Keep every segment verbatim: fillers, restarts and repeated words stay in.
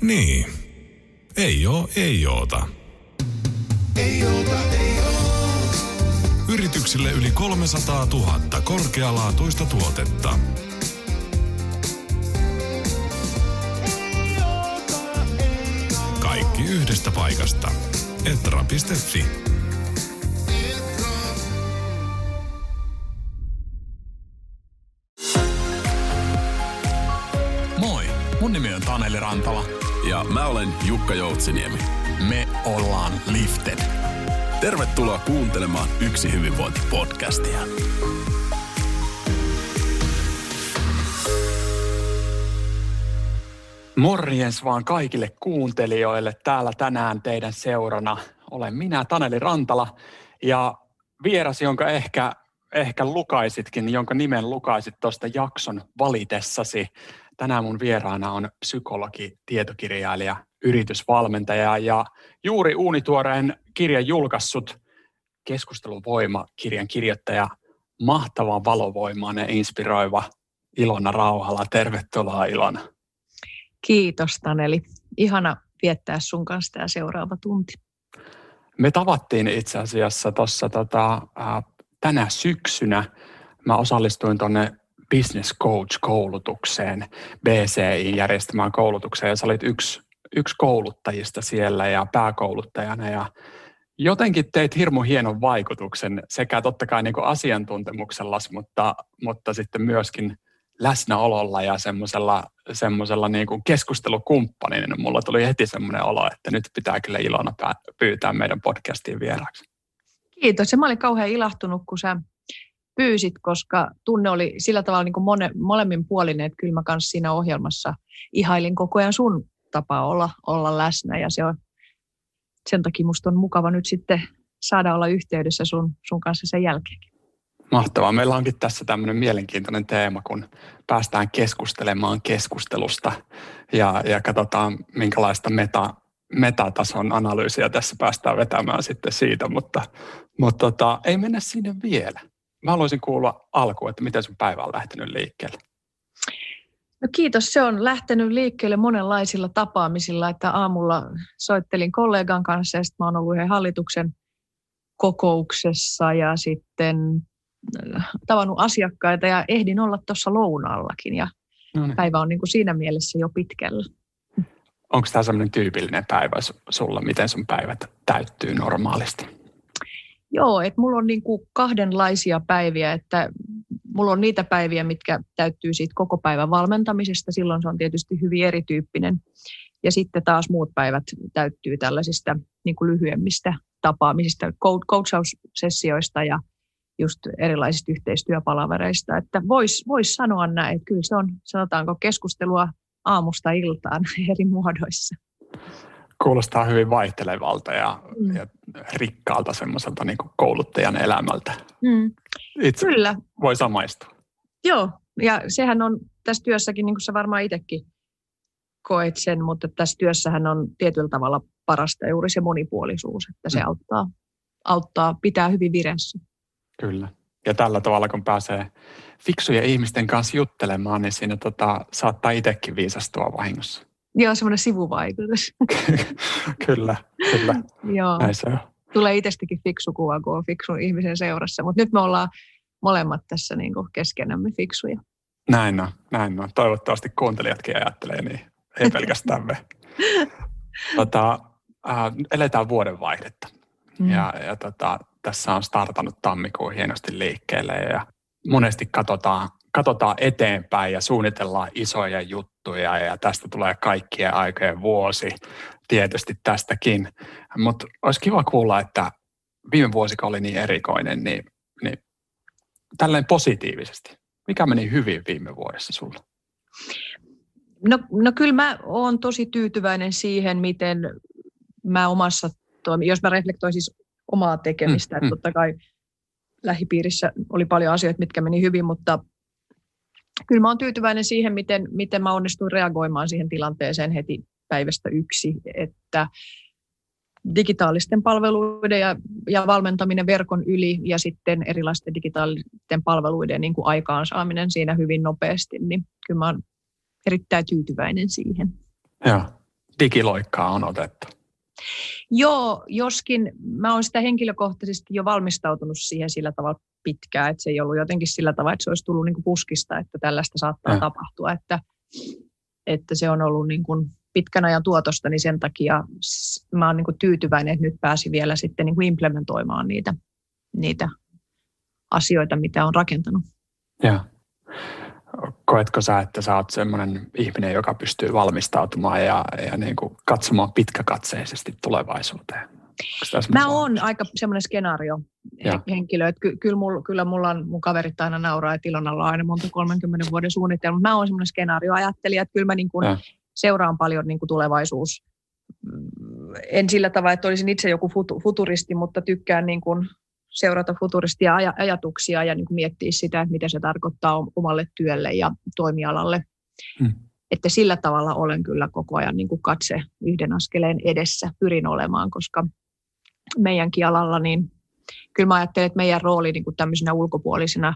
Niin. Ei oo, ei oota. Ei oota, ei oo. Yrityksille yli kolmesataatuhatta korkealaatuista tuotetta. Kaikki yhdestä paikasta. Etra piste fi. Moi, mun nimi on Taneli Rantala. Ja mä olen Jukka Joutsiniemi. Me ollaan Lifted. Tervetuloa kuuntelemaan Yksi hyvinvointi-podcastia. Morjens vaan kaikille kuuntelijoille. Täällä tänään teidän seurana olen minä, Taneli Rantala, ja vieras, jonka ehkä, ehkä lukaisitkin, jonka nimen lukaisit tuosta jakson valitessasi. Tänään mun vieraana on psykologi, tietokirjailija, yritysvalmentaja ja juuri uunituoreen kirjan julkaissut Keskustelun voima-kirjan kirjoittaja, mahtavan valovoimainen, inspiroiva Ilona Rauhala. Tervetuloa, Ilona. Kiitos, Taneli. Ihana viettää sun kanssa tämä seuraava tunti. Me tavattiin itse asiassa tuossa tota, äh, tänä syksynä. Mä osallistuin tuonne Business Coach-koulutukseen, B C I-järjestämään koulutukseen, ja sä olit yksi, yksi kouluttajista siellä ja pääkouluttajana, ja jotenkin teit hirmu hienon vaikutuksen sekä totta kai niin kuin asiantuntemuksellasi, mutta, mutta sitten myöskin läsnäololla ja semmoisella, semmoisella niin kuin keskustelukumppanina. Mulla tuli heti semmoinen olo, että nyt pitää kyllä Ilona pyytää meidän podcastiin vieraaksi. Kiitos, ja mä olin kauhean ilahtunut, kun sä pyysit, koska tunne oli sillä tavalla niin kuin mone, molemminpuolinen, että kyllä mä kanssa siinä ohjelmassa ihailin koko ajan sun tapaa olla, olla läsnä, ja se on, sen takia musta on mukava nyt sitten saada olla yhteydessä sun, sun kanssa sen jälkeenkin. Mahtavaa. Meillä onkin tässä tämmöinen mielenkiintoinen teema, kun päästään keskustelemaan keskustelusta ja, ja katsotaan, minkälaista meta, metatason analyysiä tässä päästään vetämään sitten siitä, mutta, mutta tota, ei mennä sinne vielä. Mä haluaisin kuulla alkuun, että miten sun päivä on lähtenyt liikkeelle. No kiitos. Se on lähtenyt liikkeelle monenlaisilla tapaamisilla, että aamulla soittelin kollegan kanssa ja sitten mä oon ollut yhden hallituksen kokouksessa ja sitten tavannut asiakkaita ja ehdin olla tuossa lounaallakin ja no niin. Päivä on niin kuin siinä mielessä jo pitkällä. Onko tämä sellainen tyypillinen päivä sulla, miten sun päivät täyttyy normaalisti? Joo, että mulla on niin kuin kahdenlaisia päiviä, että mulla on niitä päiviä, mitkä täyttyy siitä koko päivän valmentamisesta, silloin se on tietysti hyvin erityyppinen. Ja sitten taas muut päivät täyttyy tällaisista niin kuin lyhyemmistä tapaamisista, coachaussessioista ja just erilaisista yhteistyöpalavereista. Että voisi vois sanoa näin, että kyllä se on, sanotaanko, keskustelua aamusta iltaan eri muodoissa. Kuulostaa hyvin vaihtelevalta ja, mm. ja rikkaalta semmoiselta niin kuin kouluttajan elämältä. Mm. Itse Kyllä. Voi samaistua. Joo, ja sehän on tässä työssäkin, niin kuin sä varmaan itsekin koet sen, mutta tässä työssähän on tietyllä tavalla parasta juuri se monipuolisuus, että se mm. auttaa, auttaa pitää hyvin vireessä. Kyllä. Ja tällä tavalla, kun pääsee fiksujen ihmisten kanssa juttelemaan, niin siinä tota, saattaa itsekin viisastua vahingossa. Joo, semmoinen sivuvaikutus. Kyllä, kyllä. Joo. Näin se on. Tulee itsestäkin fiksu kuva, kun on fiksun ihmisen seurassa. Mutta nyt me ollaan molemmat tässä niin kuin keskenämme fiksuja. Näin on, näin on. Toivottavasti kuuntelijatkin ajattelee niin. Ei pelkästään me. Tota, äh, eletään vuodenvaihdetta. Mm. Ja, ja tota, tässä on startannut tammikuun hienosti liikkeelle. Ja monesti katsotaan, katsotaan eteenpäin ja suunnitellaan isoja juttuja. Ja tästä tulee kaikkien aikojen vuosi. Tietysti tästäkin. Mutta olisi kiva kuulla, että viime vuosi oli niin erikoinen, niin, niin tällainen positiivisesti. Mikä meni hyvin viime vuodessa sulla? No, no kyllä mä oon tosi tyytyväinen siihen, miten mä omassa toimi, jos mä reflektoin siis omaa tekemistä, mm, että mm. totta kai lähipiirissä oli paljon asioita, mitkä meni hyvin, mutta kyllä mä oon tyytyväinen siihen, miten, miten mä onnistuin reagoimaan siihen tilanteeseen heti päivästä yksi, että digitaalisten palveluiden ja, ja valmentaminen verkon yli ja sitten erilaisten digitaalisten palveluiden niin kuin aikaansaaminen siinä hyvin nopeasti, niin kyllä mä oon erittäin tyytyväinen siihen. Joo, digiloikkaa on otettu. Joo, joskin mä oon sitä henkilökohtaisesti jo valmistautunut siihen sillä tavalla pitkään, että se ei ollut jotenkin sillä tavalla, että se olisi tullut niin kuin puskista, että tällaista saattaa ja. tapahtua, että, että se on ollut niin kuin pitkän ajan tuotosta, niin sen takia mä oon niin kuin tyytyväinen, että nyt pääsi vielä sitten niin kuin implementoimaan niitä, niitä asioita, mitä on rakentanut. Ja. Koetko sä, että sä oot semmoinen ihminen, joka pystyy valmistautumaan ja, ja niin kuin katsomaan pitkäkatseisesti tulevaisuuteen? Mä oon aika semmoinen skenaario-henkilö, että ky- kyllä, mulla, kyllä mulla on, mun kaverit aina nauraa, että Ilonalla on aina monta kolmenkymmenen vuoden suunnitelma. Mä oon semmoinen skenaario-ajattelija, että kyllä mä niin kuin seuraan paljon niin kuin tulevaisuus. En sillä tavalla, että olisin itse joku futuristi, mutta tykkään niin kuin seurata futuristia aj- ajatuksia ja niin kuin miettiä sitä, että mitä se tarkoittaa omalle työlle ja toimialalle. Hmm. Että sillä tavalla olen kyllä koko ajan niin kuin katse yhden askeleen edessä, pyrin olemaan, koska meidänkin alalla, niin kyllä mä ajattelen, että meidän rooli niin kuin tämmöisenä ulkopuolisina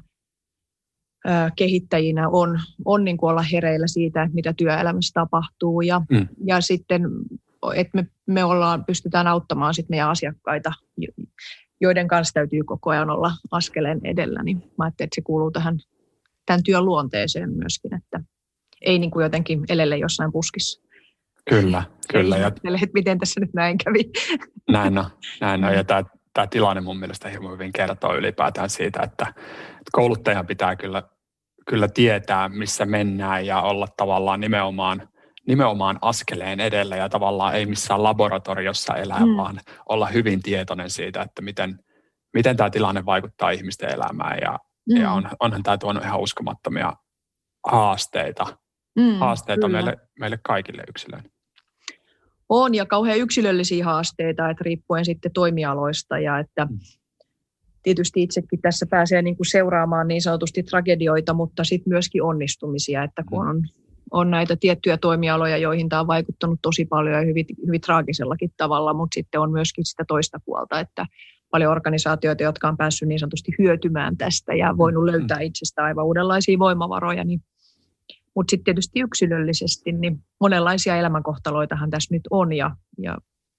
ö, kehittäjinä on, on niin kuin olla hereillä siitä, että mitä työelämässä tapahtuu ja, hmm. ja sitten, että me, me ollaan, pystytään auttamaan sit meidän asiakkaita, joiden kanssa täytyy koko ajan olla askeleen edellä, niin mä ajattelin, että se kuuluu tähän tämän työn luonteeseen myöskin, että ei niin kuin jotenkin elele jossain puskissa. Kyllä, kyllä. Ja että miten tässä nyt näin kävi. Näin on, näin on. Ja tämä, tämä tilanne mun mielestä hirveän hyvin kertoo ylipäätään siitä, että, että kouluttajan pitää kyllä, kyllä tietää, missä mennään ja olla tavallaan nimenomaan, nimenomaan askeleen edellä ja tavallaan ei missään laboratoriossa elää, mm. vaan olla hyvin tietoinen siitä, että miten, miten tämä tilanne vaikuttaa ihmisten elämään. Ja, mm. ja on, onhan tämä tuonut ihan uskomattomia haasteita, mm, haasteita meille, meille kaikille yksilöille. On ja kauhean yksilöllisiä haasteita, että riippuen sitten toimialoista ja että mm. tietysti itsekin tässä pääsee niin kuin seuraamaan niin sanotusti tragedioita, mutta sitten myöskin onnistumisia, että kun on, on näitä tiettyjä toimialoja, joihin tämä on vaikuttanut tosi paljon ja hyvin, hyvin traagisellakin tavalla, mutta sitten on myöskin sitä toista puolta, että paljon organisaatioita, jotka on päässyt niin sanotusti hyötymään tästä ja voinut löytää itsestä aivan uudenlaisia voimavaroja. Niin, mutta sitten tietysti yksilöllisesti, niin monenlaisia elämänkohtaloitahan tässä nyt on ja, ja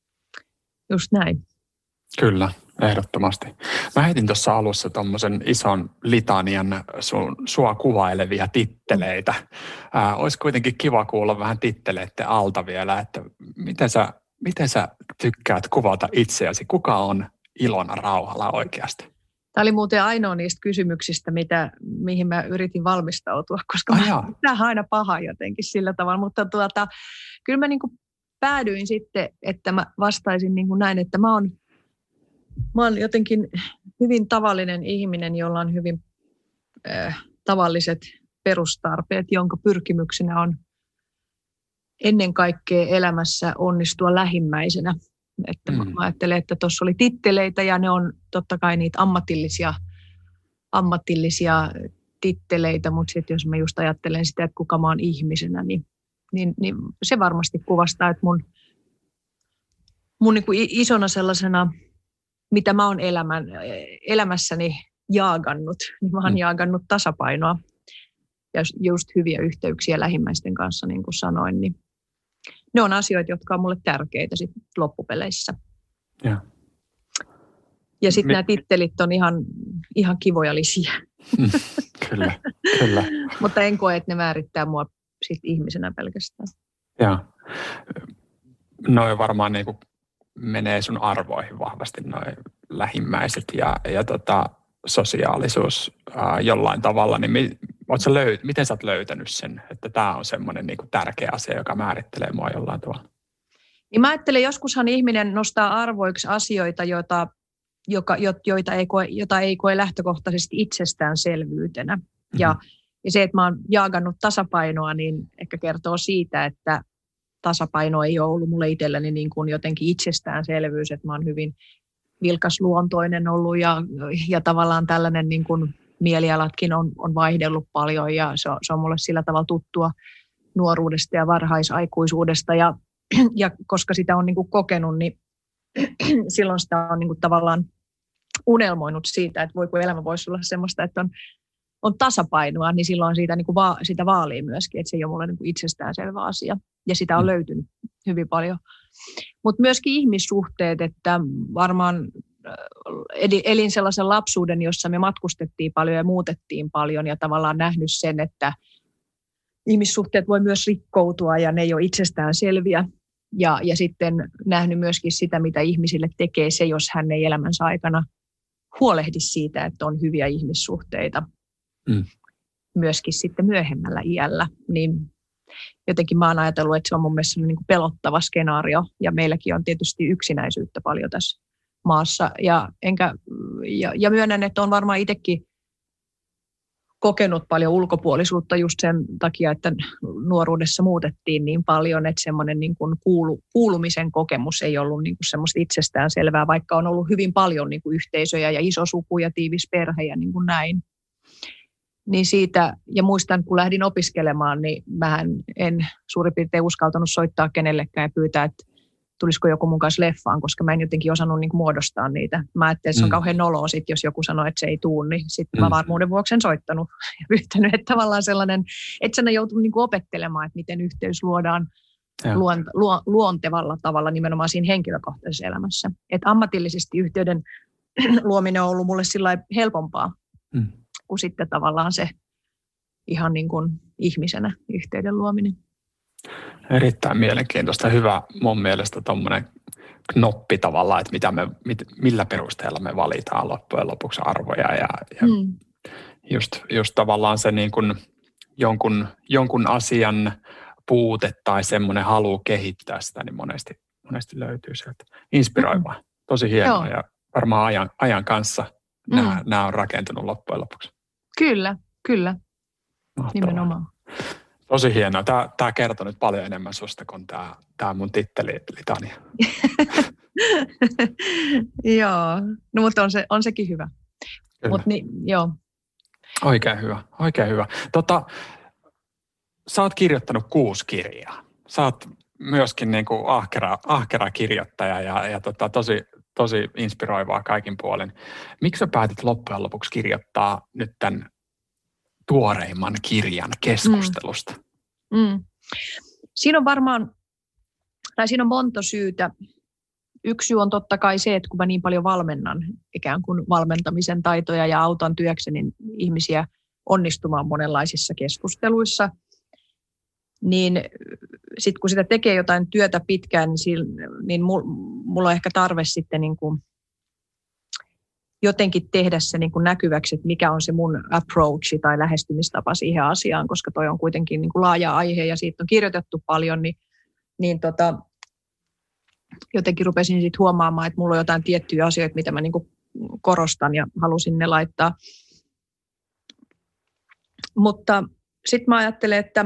just näin. Kyllä, ehdottomasti. Mä heitin tuossa alussa tuommoisen ison litanian sun, sua kuvailevia titteleitä. Ää, olisi kuitenkin kiva kuulla vähän titteleiden alta vielä, että miten sä, miten sä tykkäät kuvata itseäsi? Kuka on Ilona Rauhala oikeasti? Tämä oli muuten ainoa niistä kysymyksistä, mitä, mihin mä yritin valmistautua, koska oh, tämä on aina paha jotenkin sillä tavalla. Mutta tuota, kyllä mä niin kuin päädyin sitten, että mä vastaisin niin kuin näin, että mä oon, mä oon jotenkin hyvin tavallinen ihminen, jolla on hyvin äh, tavalliset perustarpeet, jonka pyrkimyksenä on ennen kaikkea elämässä onnistua lähimmäisenä. Että mm. mä ajattelen, että tuossa oli titteleitä ja ne on totta kai niitä ammatillisia, ammatillisia titteleitä, mutta sitten jos mä just ajattelen sitä, että kuka mä oon ihmisenä, niin, niin, niin se varmasti kuvastaa, että mun, mun niin kuin isona sellaisena, mitä mä oon elämän, elämässäni jaagannut, niin mä oon mm. jaagannut tasapainoa ja just hyviä yhteyksiä lähimmäisten kanssa, niin kuin sanoin, niin ne on asioita, jotka on mulle tärkeitä sit loppupeleissä. Ja, ja sitten nämä tittelit on ihan, ihan kivoja lisiä. Kyllä, kyllä. Mutta en koe, että ne määrittää mua sit ihmisenä pelkästään. Joo. Noin varmaan niin kuin menee sun arvoihin vahvasti, noin lähimmäiset ja, ja tota, sosiaalisuus ää, jollain tavalla. Niin mi, sä löy- miten sä oot löytänyt sen, että tämä on semmoinen niin kuin tärkeä asia, joka määrittelee mua jollain tavalla? Niin mä ajattelen, joskushan ihminen nostaa arvoiksi asioita, joita, joka, joita, ei koe, jota ei koe lähtökohtaisesti itsestäänselvyytenä. Mm-hmm. Ja, ja se, että mä oon jaagannut tasapainoa, niin ehkä kertoo siitä, että tasapaino ei ole ollut mulle itselläni niin kuin jotenkin itsestäänselvyys, että mä oon hyvin vilkasluontoinen ollut ja, ja tavallaan tällainen niin kuin mielialatkin on, on vaihdellut paljon ja se on, se on mulle sillä tavalla tuttua nuoruudesta ja varhaisaikuisuudesta ja, ja koska sitä on niin kuin kokenut, niin silloin sitä on niin kuin tavallaan unelmoinut siitä, että voi kun elämä voisi olla semmoista, että on, on tasapainoa, niin silloin siitä, niin kuin va, sitä vaalii myöskin, että se ei ole mulle niin kuin itsestäänselvä asia ja sitä on löytynyt hyvin paljon. Mutta myöskin ihmissuhteet, että varmaan elin sellaisen lapsuuden, jossa me matkustettiin paljon ja muutettiin paljon ja tavallaan nähnyt sen, että ihmissuhteet voi myös rikkoutua ja ne ei ole itsestään selviä. Ja, ja sitten nähnyt myöskin sitä, mitä ihmisille tekee se, jos hän ei elämänsä aikana huolehdi siitä, että on hyviä ihmissuhteita. Mm. Myöskin sitten myöhemmällä iällä. Niin jotenkin mä oon ajatellut, että se on mun mielestä niin kuin pelottava skenaario. Ja meilläkin on tietysti yksinäisyyttä paljon tässä maassa. Ja, enkä, ja, ja myönnän, että on varmaan itsekin kokenut paljon ulkopuolisuutta just sen takia, että nuoruudessa muutettiin niin paljon, että semmoinen niin kuin kuulu, kuulumisen kokemus ei ollut niin kuin semmoista itsestään selvää, vaikka on ollut hyvin paljon niin kuin yhteisöjä ja iso suku ja tiivis perhe ja niin kuin näin. Niin siitä, ja muistan, kun lähdin opiskelemaan, niin mähän en suurin piirtein uskaltanut soittaa kenellekään ja pyytää, että tulisiko joku mun kanssa leffaan, koska mä en jotenkin osannut niin kuin muodostaa niitä. Mä ajattelin, että se on mm. kauhean noloa sit, jos joku sanoo, että se ei tuu, niin sitten mm. mä varmuuden vuoksi en soittanut ja pyytänyt, että tavallaan sellainen, että sen on joutunut niin kuin opettelemaan, että miten yhteys luodaan luon, luo, luontevalla tavalla nimenomaan siinä henkilökohtaisessa elämässä. Että ammatillisesti yhteyden luominen on ollut mulle sillä helpompaa mm. kuin sitten tavallaan se ihan niin kuin ihmisenä yhteyden luominen. Erittäin mielenkiintoista. Hyvä mun mielestä tuommoinen knoppi tavallaan, että mitä me, mit, millä perusteella me valitaan loppujen lopuksi arvoja. Ja, ja mm. just, just tavallaan se niin kuin jonkun, jonkun asian puute tai semmoinen halu kehittää sitä, niin monesti, monesti löytyy sieltä. Inspiroivaa. Mm. Tosi hienoa. Joo. Ja varmaan ajan, ajan kanssa mm. nämä, nämä on rakentunut loppujen lopuksi. Kyllä, kyllä. Mahtavaa. Nimenomaan. Tosi hienoa. Tämä, tämä kertoo nyt paljon enemmän susta kuin tämä, tämä mun titteli litania. Joo, no mutta on, se, on sekin hyvä. Mut niin, joo. Oikein hyvä, oikein hyvä. Tota, sä oot kirjoittanut kuusi kirjaa. Sä oot myöskin niin kuin ahkera, ahkera kirjoittaja ja, ja tota, tosi, tosi inspiroivaa kaikin puolin. Miksi sä päätit loppujen lopuksi kirjoittaa nyt tämän tuoreimman kirjan keskustelusta? Mm. Mm. Siinä on varmaan, tai siinä on monta syytä. Yksi syy on totta kai se, että kun mä niin paljon valmennan ikään kuin valmentamisen taitoja ja autan työkseni ihmisiä onnistumaan monenlaisissa keskusteluissa, niin sitten kun sitä tekee jotain työtä pitkään, niin, niin mulla on ehkä tarve sitten niin kuin jotenkin tehdä se niin kuin näkyväksi, että mikä on se mun approach tai lähestymistapa siihen asiaan, koska toi on kuitenkin niin kuin laaja aihe ja siitä on kirjoitettu paljon, niin, niin tota, jotenkin rupesin sitten huomaamaan, että mulla on jotain tiettyjä asioita, mitä mä niin kuin korostan ja halusin ne laittaa. Mutta sitten mä ajattelen, että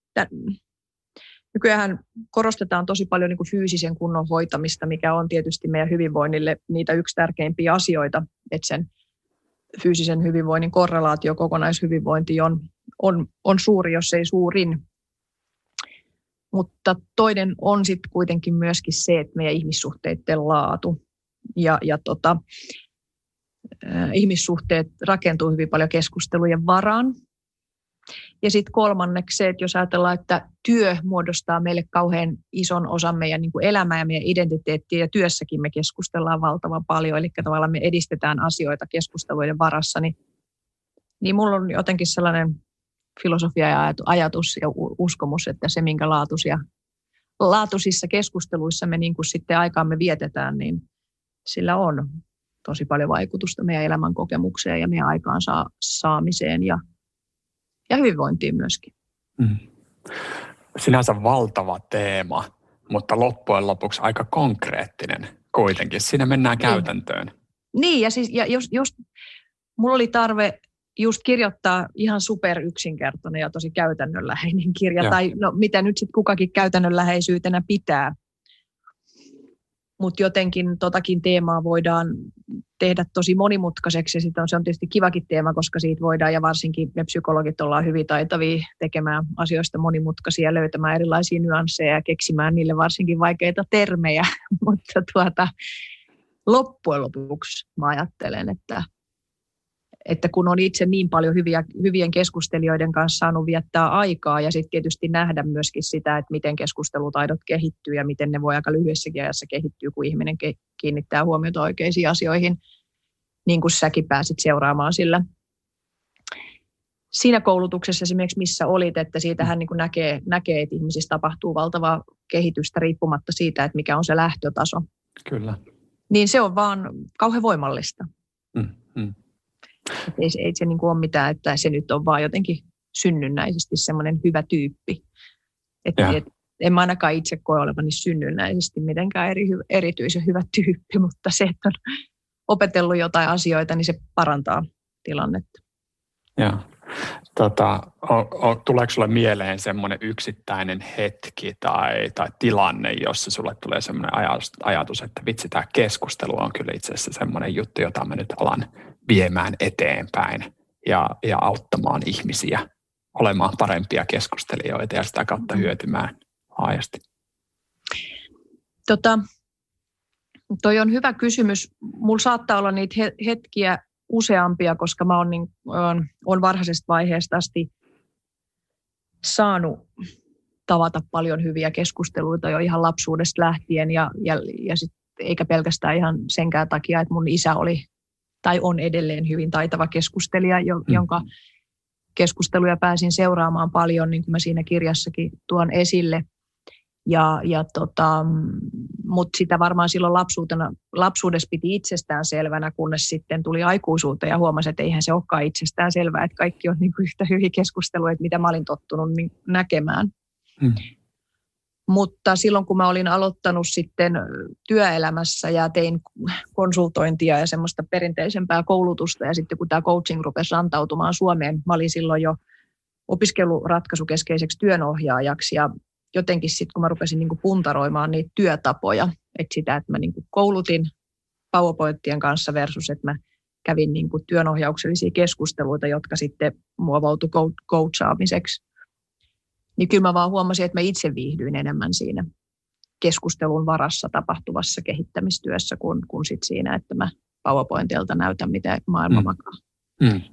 nykyään korostetaan tosi paljon niin kuin fyysisen kunnon hoitamista, mikä on tietysti meidän hyvinvoinnille niitä yksi tärkeimpiä asioita, että sen fyysisen hyvinvoinnin korrelaatio, kokonaishyvinvointi on, on, on suuri, jos ei suurin. Mutta toinen on sitten kuitenkin myöskin se, että meidän ihmissuhteiden laatu ja, ja tota, äh, ihmissuhteet rakentuu hyvin paljon keskustelujen varaan. Ja sitten kolmanneksi se, että jos ajatellaan, että työ muodostaa meille kauhean ison osan meidän niin kuin elämää ja meidän identiteettiä, ja työssäkin me keskustellaan valtavan paljon, eli tavallaan me edistetään asioita keskusteluiden varassa, niin, niin mulla on jotenkin sellainen filosofia ja ajatus ja uskomus, että se, minkä laatuisia, laatuisissa keskusteluissa me niin kuin sitten aikaamme vietetään, niin sillä on tosi paljon vaikutusta meidän elämän kokemukseen ja meidän aikaan saa, saamiseen ja Ja hyvinvointiin myöskin. Mm. Sinänsä valtava teema, mutta loppujen lopuksi aika konkreettinen kuitenkin. Siinä mennään niin käytäntöön. Niin, ja, siis, ja jos, jos mulla oli tarve just kirjoittaa ihan super yksinkertainen ja tosi käytännönläheinen kirja, ja. tai no, mitä nyt sitten kukakin käytännönläheisyytenä pitää. Mutta jotenkin totakin teemaa voidaan tehdä tosi monimutkaiseksi. Ja sit on, se on tietysti kivakin teema, koska siitä voidaan, ja varsinkin me psykologit ollaan hyvin taitavia tekemään asioista monimutkaisia, löytämään erilaisia nyansseja ja keksimään niille varsinkin vaikeita termejä. Mutta tuota, loppujen lopuksi mä ajattelen, että, että kun on itse niin paljon hyviä, hyvien keskustelijoiden kanssa saanut viettää aikaa ja sitten tietysti nähdä myöskin sitä, että miten keskustelutaidot kehittyy ja miten ne voi aika lyhyessäkin ajassa kehittyä, kun ihminen kiinnittää huomiota oikeisiin asioihin, niin kuin säkin pääsit seuraamaan sillä. Siinä koulutuksessa esimerkiksi, missä olit, että siitähän niin kuin näkee, näkee, että ihmisissä tapahtuu valtavaa kehitystä riippumatta siitä, että mikä on se lähtötaso. Kyllä. Niin se on vaan kauhean voimallista. Mm, mm. Ei, ei se niin kuin ole mitään, että se nyt on vaan jotenkin synnynnäisesti semmoinen hyvä tyyppi. Että et, en mä ainakaan itse koe olevani synnynnäisesti mitenkään eri, erityisen hyvä tyyppi, mutta se, että on opetellut jotain asioita, niin se parantaa tilannetta. Joo. Tota, o, o, tuleeko sulle mieleen semmoinen yksittäinen hetki tai, tai tilanne, jossa sulle tulee semmoinen ajatus, ajatus, että vitsi, tämä keskustelu on kyllä itse asiassa semmoinen juttu, jota mä nyt alan viemään eteenpäin ja, ja auttamaan ihmisiä olemaan parempia keskustelijoita ja sitä kautta hyötymään laajasti? Tota, toi on hyvä kysymys. Mulla saattaa olla niitä hetkiä useampia, koska mä oon, niin, on, on varhaisesta vaiheesta asti saanut tavata paljon hyviä keskusteluita jo ihan lapsuudesta lähtien ja, ja, ja sit, eikä pelkästään ihan senkään takia, että mun isä oli tai on edelleen hyvin taitava keskustelija, jo, mm. jonka keskusteluja pääsin seuraamaan paljon, niin kuin mä siinä kirjassakin tuon esille. Ja, ja tota, mutta sitä varmaan silloin lapsuutena, lapsuudessa piti itsestään selvänä, kunnes sitten tuli aikuisuuteen ja huomasi, että eihän se olekaan itsestään selvää, että kaikki on niin kuin yhtä hyviä keskusteluja, että mitä mä olin tottunut niin näkemään. Hmm. Mutta silloin, kun mä olin aloittanut sitten työelämässä ja tein konsultointia ja semmoista perinteisempää koulutusta ja sitten kun tämä coaching rupesi rantautumaan Suomeen, mä olin silloin jo opiskeluratkaisukeskeiseksi työnohjaajaksi ja jotenkin sitten, kun mä rupesin niin kuin puntaroimaan niitä työtapoja, että sitä, että mä niin kuin koulutin PowerPointien kanssa versus, että mä kävin niin kuin työnohjauksellisia keskusteluita, jotka sitten muovautui coachaamiseksi, niin kyllä mä vaan huomasin, että mä itse viihdyin enemmän siinä keskustelun varassa tapahtuvassa kehittämistyössä kuin, kuin sit siinä, että mä PowerPointilta näytän, mitä maailma makaa. Mm. Mm.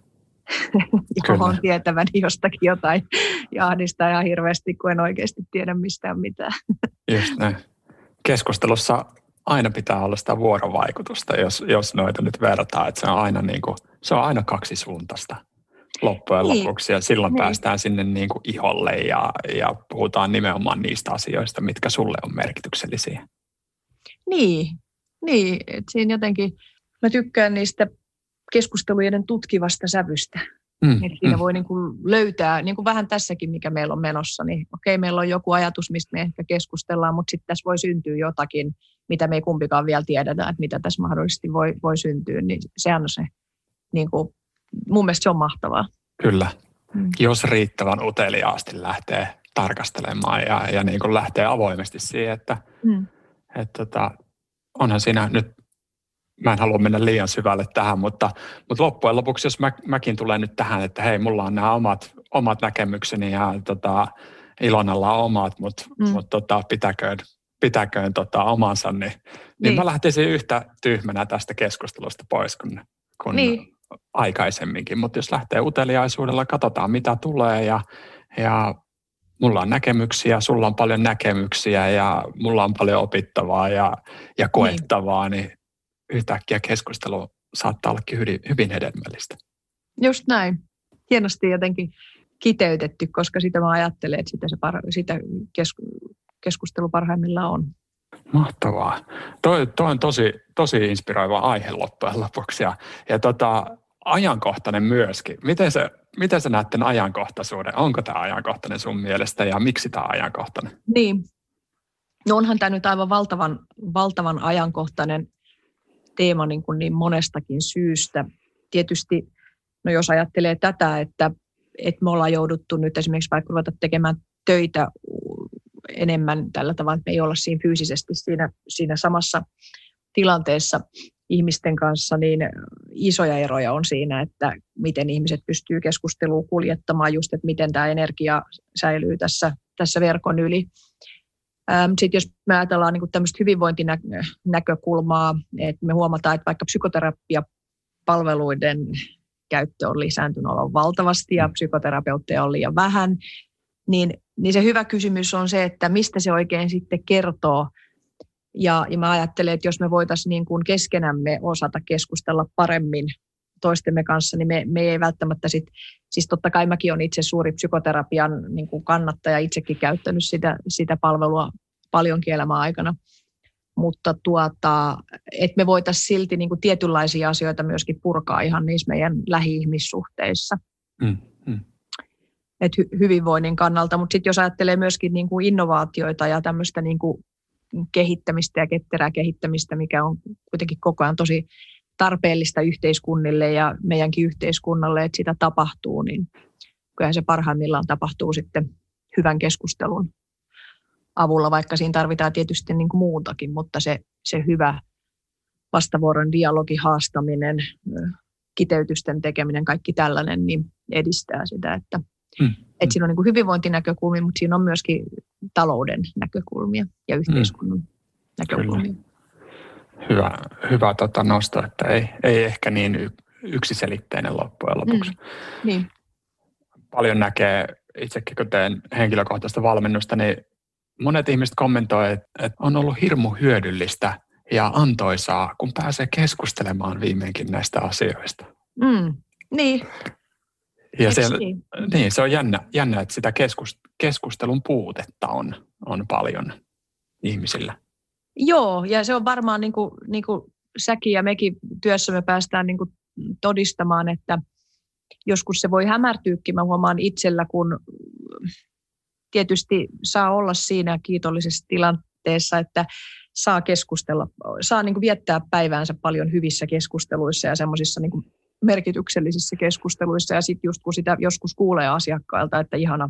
Johon tietäväni jostakin jotain ja ahdistaa ihan hirveästi, kun en oikeasti tiedä mistään mitään. Just näin. Keskustelussa aina pitää olla sitä vuorovaikutusta, jos, jos noita nyt vertaa, että se on aina, niin kuin, se on aina kaksisuuntaista loppujen niin. lopuksi ja silloin niin. päästään sinne niin kuin iholle ja, ja puhutaan nimenomaan niistä asioista, mitkä sulle on merkityksellisiä. Niin, niin että siinä jotenkin mä tykkään niistä keskustelujen tutkivasta sävystä. Mm, että siinä mm. voi niin kuin löytää, niin kuin vähän tässäkin, mikä meillä on menossa, niin okei, meillä on joku ajatus, mistä me ehkä keskustellaan, mutta sitten tässä voi syntyä jotakin, mitä me ei kumpikaan vielä tiedetä, että mitä tässä mahdollisesti voi, voi syntyä, niin sehän on se, niin kuin, mun mielestä se on mahtavaa. Kyllä, mm. jos riittävän uteliaasti lähtee tarkastelemaan ja, ja niin kuin lähtee avoimesti siihen, että mm. et, tota, onhan siinä nyt, mä en halua mennä liian syvälle tähän, mutta, mutta loppujen lopuksi, jos mä, mäkin tulen nyt tähän, että hei, mulla on nämä omat, omat näkemykseni ja tota, Ilonalla on omat, mutta mm. mut, tota, pitäköön, pitäköön tota, omansa, niin, niin. niin mä lähtisin yhtä tyhmänä tästä keskustelusta pois kuin, kuin niin. aikaisemminkin. Mutta jos lähtee uteliaisuudella, katsotaan mitä tulee ja, ja mulla on näkemyksiä, sulla on paljon näkemyksiä ja mulla on paljon opittavaa ja, ja koettavaa, niin, niin yhtäkkiä keskustelu saattaa ollakin hyvin, hyvin hedelmällistä. Just näin. Hienosti jotenkin kiteytetty, koska sitä mä ajattelen, että sitä, se parha, sitä keskustelu parhaimmillaan on. Mahtavaa. Toi, toi on tosi, tosi inspiroiva aihe loppujen lopuksi ja, ja tota, ajankohtainen myöskin. Miten se, miten sä näet tämän ajankohtaisuuden? Onko tämä ajankohtainen sun mielestä ja miksi tämä ajankohtainen? Niin. No onhan tämä nyt aivan valtavan, valtavan ajankohtainen teema niin, kuin niin monestakin syystä. Tietysti, no jos ajattelee tätä, että, että me ollaan jouduttu nyt esimerkiksi vaikka ruveta tekemään töitä enemmän tällä tavalla, että me ei olla siinä fyysisesti siinä, siinä samassa tilanteessa ihmisten kanssa, niin isoja eroja on siinä, että miten ihmiset pystyy keskustelua kuljettamaan, just että miten tämä energia säilyy tässä, tässä verkon yli. Sitten jos me ajatellaan niin kuin tämmöistä hyvinvointinäkökulmaa, että me huomataan, että vaikka psykoterapiapalveluiden käyttö on lisääntynyt aivan valtavasti ja psykoterapeutteja on liian vähän, niin, niin se hyvä kysymys on se, että mistä se oikein sitten kertoo. Ja, ja mä ajattelen, että jos me voitaisiin niin kuin keskenämme osata keskustella paremmin toistemme kanssa, niin me, me ei välttämättä sit, siis totta kai mäkin olen itse suuri psykoterapian niin kuin kannattaja, itsekin käyttänyt sitä, sitä palvelua paljonkin elämän aikana, mutta tuota, että me voitaisiin silti niin kuin tietynlaisia asioita myöskin purkaa ihan niissä meidän lähi-ihmissuhteissa. Mm, mm. Et hy, hyvinvoinnin kannalta, mutta sitten jos ajattelee myöskin niin kuin innovaatioita ja tämmöistä niin kuin kehittämistä ja ketterää kehittämistä, mikä on kuitenkin koko ajan tosi tarpeellista yhteiskunnille ja meidänkin yhteiskunnalle, että sitä tapahtuu, niin kyllähän se parhaimmillaan tapahtuu sitten hyvän keskustelun avulla, vaikka siinä tarvitaan tietysti niin kuin muutakin, mutta se, se hyvä vastavuoron dialogi, haastaminen, kiteytysten tekeminen, kaikki tällainen, niin edistää sitä, että, hmm. että siinä on niin kuin hyvinvointinäkökulmia, mutta siinä on myöskin talouden näkökulmia ja yhteiskunnan hmm. näkökulmia. Kyllä. Hyvä, hyvä tota nosto, että ei, ei ehkä niin y, yksiselitteinen loppujen lopuksi. Mm, niin. Paljon näkee, itsekin kun teen henkilökohtaista valmennusta, niin monet ihmiset kommentoivat, että, että on ollut hirmu hyödyllistä ja antoisaa, kun pääsee keskustelemaan viimeinkin näistä asioista. Mm, niin. Ja se, niin? Niin, se on jännä, jännä että sitä keskustelun puutetta on, on paljon ihmisillä. Joo, ja se on varmaan niin kuin, niin kuin säkin ja mekin työssämme päästään niin kuin todistamaan, että joskus se voi hämärtyykin. Mä huomaan itsellä, kun tietysti saa olla siinä kiitollisessa tilanteessa, että saa keskustella, saa niin kuin viettää päiväänsä paljon hyvissä keskusteluissa ja semmoisissa niin kuin merkityksellisissä keskusteluissa. Ja sitten just kun sitä joskus kuulee asiakkailta, että ihana,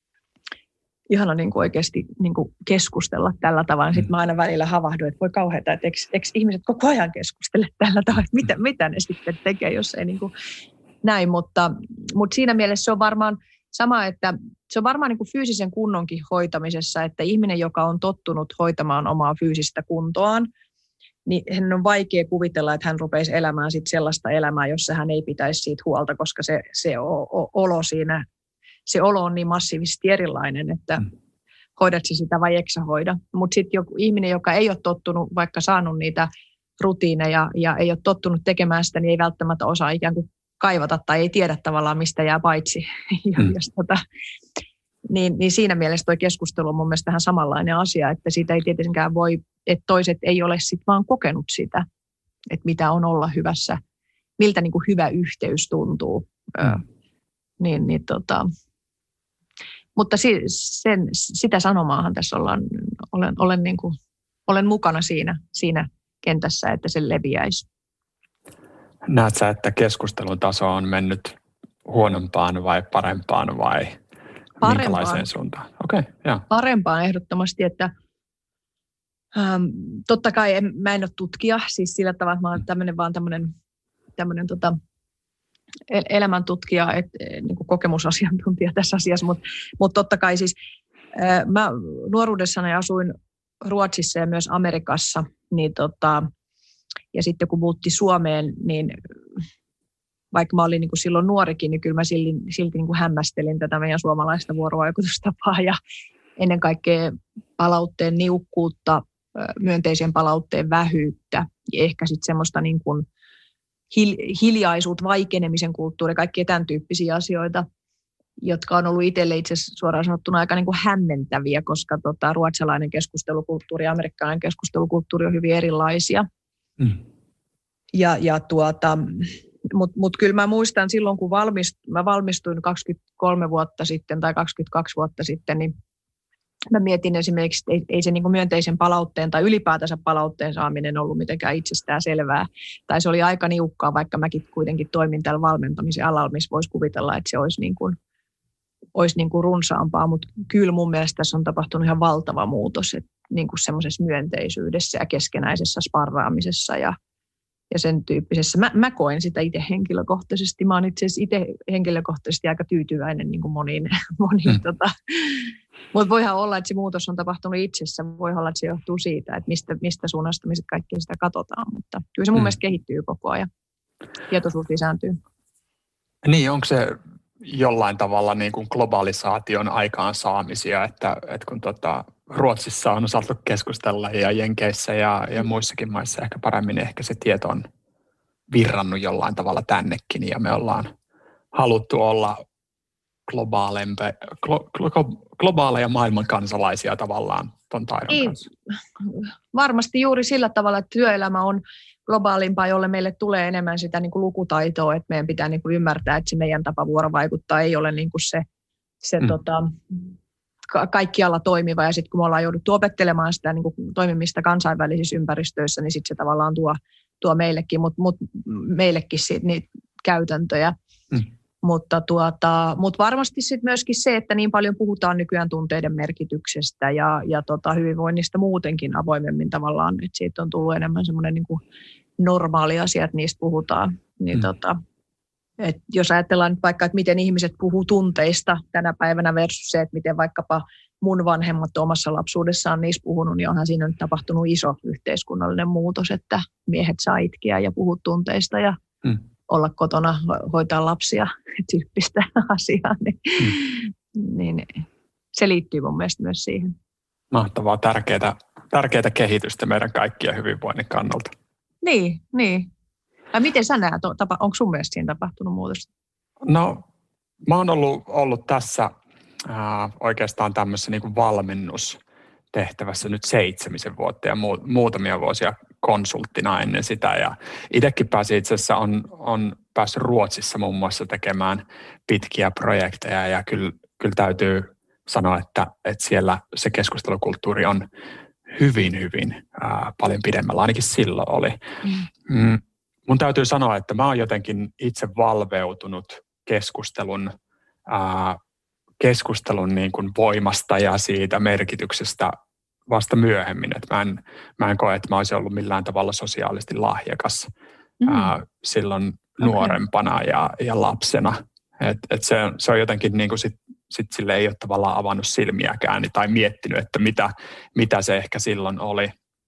ihana niin kuin oikeasti niin kuin keskustella tällä tavalla. Sitten mä aina välillä havahduin, että voi kauheata, että eikö, eikö ihmiset koko ajan keskustele tällä tavalla, että mitä, mitä ne sitten tekee, jos ei niin kuin näin. Mutta, mutta siinä mielessä se on varmaan sama, että se on varmaan niin kuin fyysisen kunnonkin hoitamisessa, että ihminen, joka on tottunut hoitamaan omaa fyysistä kuntoaan, niin hän on vaikea kuvitella, että hän rupeisi elämään sit sellaista elämää, jossa hän ei pitäisi siitä huolta, koska se, se olo siinä, se olo on niin massiivisesti erilainen, että hoidat sä sitä vai eikö sä hoida. Mutta sitten joku ihminen, joka ei ole tottunut, vaikka saanut niitä rutiineja ja ei ole tottunut tekemään sitä, niin ei välttämättä osaa ikään kuin kaivata tai ei tiedä tavallaan, mistä jää paitsi. ja, mm. jos tota, niin, niin siinä mielessä tuo keskustelu on mun mielestä vähän samanlainen asia, että siitä ei tietenkään voi, että toiset ei ole sitten vaan kokenut sitä, että mitä on olla hyvässä, miltä niin kuin hyvä yhteys tuntuu. Mm. Ö, niin, niin tota, mutta si, sen, sitä sanomaahan tässä ollaan, olen, olen, niin kuin, olen mukana siinä, siinä kentässä, että se leviäisi. Näet sä, että keskustelun taso on mennyt huonompaan vai parempaan vai parempaan. Minkälaiseen suuntaan? Okay, ja. Parempaan ehdottomasti, että ähm, totta kai en, mä en ole tutkija, siis sillä tavalla, että mä olen tämmöinen vaan tämmöinen, tämmöinen tota, elämäntutkija, et, niin kuin kokemusasiantuntija tässä asiassa, mutta mut totta kai siis äh, mä nuoruudessani asuin Ruotsissa ja myös Amerikassa, niin tota, ja sitten kun muutti Suomeen, niin vaikka mä olin niin kuin silloin nuorikin, niin kyllä mä silti, silti niin kuin hämmästelin tätä meidän suomalaista vuorovaikutustapaa ja ennen kaikkea palautteen niukkuutta, myönteisen palautteen vähyyttä ja ehkä sitten semmoista niin kuin hiljaisuutta, vaikenemisen kulttuuria, kaikkia tämän tyyppisiä asioita, jotka on ollut itselle itse asiassa suoraan sanottuna aika niin kuin hämmentäviä, koska tota, ruotsalainen keskustelukulttuuri ja amerikkalainen keskustelukulttuuri on hyvin erilaisia. Mm. Ja, ja tuota, mutta mut kyllä mä muistan silloin, kun valmist, mä valmistuin kaksikymmentäkolme vuotta sitten tai kaksikymmentäkaksi vuotta sitten, niin mä mietin esimerkiksi, että ei, ei se niin kuin myönteisen palautteen tai ylipäätänsä palautteen saaminen ollut mitenkään itsestään selvää. Tai se oli aika niukkaa, vaikka mäkin kuitenkin toimin tällä valmentamisen alalla, missä voisi kuvitella, että se olisi niin kuin, olisi niin kuin runsaampaa. Mutta kyllä mun mielestä tässä on tapahtunut ihan valtava muutos, että niin kuin semmoisessa myönteisyydessä ja keskenäisessä sparraamisessa ja, ja sen tyyppisessä. Mä, mä koen sitä itse henkilökohtaisesti. Mä oon itse asiassa itse henkilökohtaisesti aika tyytyväinen niin kuin moniin. moniin mm. tota. Mutta voihan olla, että se muutos on tapahtunut itsessä. Voi olla, että se johtuu siitä, että mistä, mistä suunnasta me kaikki sitä katsotaan. Mutta kyllä se mun mm. mielestä kehittyy koko ajan. Tietoisuus lisääntyy. Niin, onko se jollain tavalla niin kuin globalisaation aikaansaamisia, että, että kun tota, Ruotsissa on osattu keskustella ja Jenkeissä ja, ja muissakin maissa ehkä paremmin, niin ehkä se tieto on virrannut jollain tavalla tännekin ja me ollaan haluttu olla globaalempe, glo, glo, globaaleja maailman kansalaisia tavallaan ton taidon niin, kanssa. Varmasti juuri sillä tavalla, että työelämä on globaalimpaa, jolle meille tulee enemmän sitä niin kuin lukutaitoa, että meidän pitää niin kuin ymmärtää, että se meidän tapa vuorovaikuttaa ei ole niin kuin se, se mm. tota, kaikkialla toimiva. Ja sitten kun me ollaan jouduttu opettelemaan sitä niin kuin toimimista kansainvälisissä ympäristöissä, niin sitten se tavallaan tuo, tuo meillekin, mut, mut meillekin siitä, niitä käytäntöjä. Mm. Mutta, tuota, mutta varmasti sitten myöskin se, että niin paljon puhutaan nykyään tunteiden merkityksestä ja, ja tota hyvinvoinnista muutenkin avoimemmin tavallaan, että siitä on tullut enemmän semmoinen niin kuin normaali asia, että niistä puhutaan. Niin mm. tota, et jos ajatellaan nyt vaikka, että miten ihmiset puhuu tunteista tänä päivänä versus se, että miten vaikkapa mun vanhemmat omassa lapsuudessaan niistä puhunut, niin onhan siinä nyt tapahtunut iso yhteiskunnallinen muutos, että miehet saa itkeä ja puhua tunteista ja mm. olla kotona, hoitaa lapsia tyyppistä asiaa, niin, mm. niin se liittyy mun mielestä myös siihen. Mahtavaa, tärkeää, tärkeää kehitystä meidän kaikkien hyvinvoinnin kannalta. Niin, niin. Ja miten sä näet, onko sun mielestä siinä tapahtunut muutosta? No, mä oon ollut, ollut tässä ää, oikeastaan tämmöisessä niin kuin valmennustehtävässä nyt seitsemisen vuotta ja mu- muutamia vuosia konsulttina ennen sitä. Ja itsekin pääsin itse asiassa, on, on päässyt Ruotsissa muun muassa tekemään pitkiä projekteja ja kyllä, kyllä täytyy sanoa, että, että siellä se keskustelukulttuuri on hyvin, hyvin ää, paljon pidemmällä, ainakin silloin oli. Mm. Mm, mun täytyy sanoa, että mä oon jotenkin itse valveutunut keskustelun, ää, keskustelun niin kuin voimasta ja siitä merkityksestä vasta myöhemmin. Et mä, en, mä en koe, että mä olisin ollut millään tavalla sosiaalisesti lahjakas mm. ää, silloin okay. nuorempana ja, ja lapsena. Et, et se, se on jotenkin niin kuin sit, sit sille ei ole tavallaan avannut silmiäkään tai miettinyt, että mitä, mitä se ehkä silloin oli.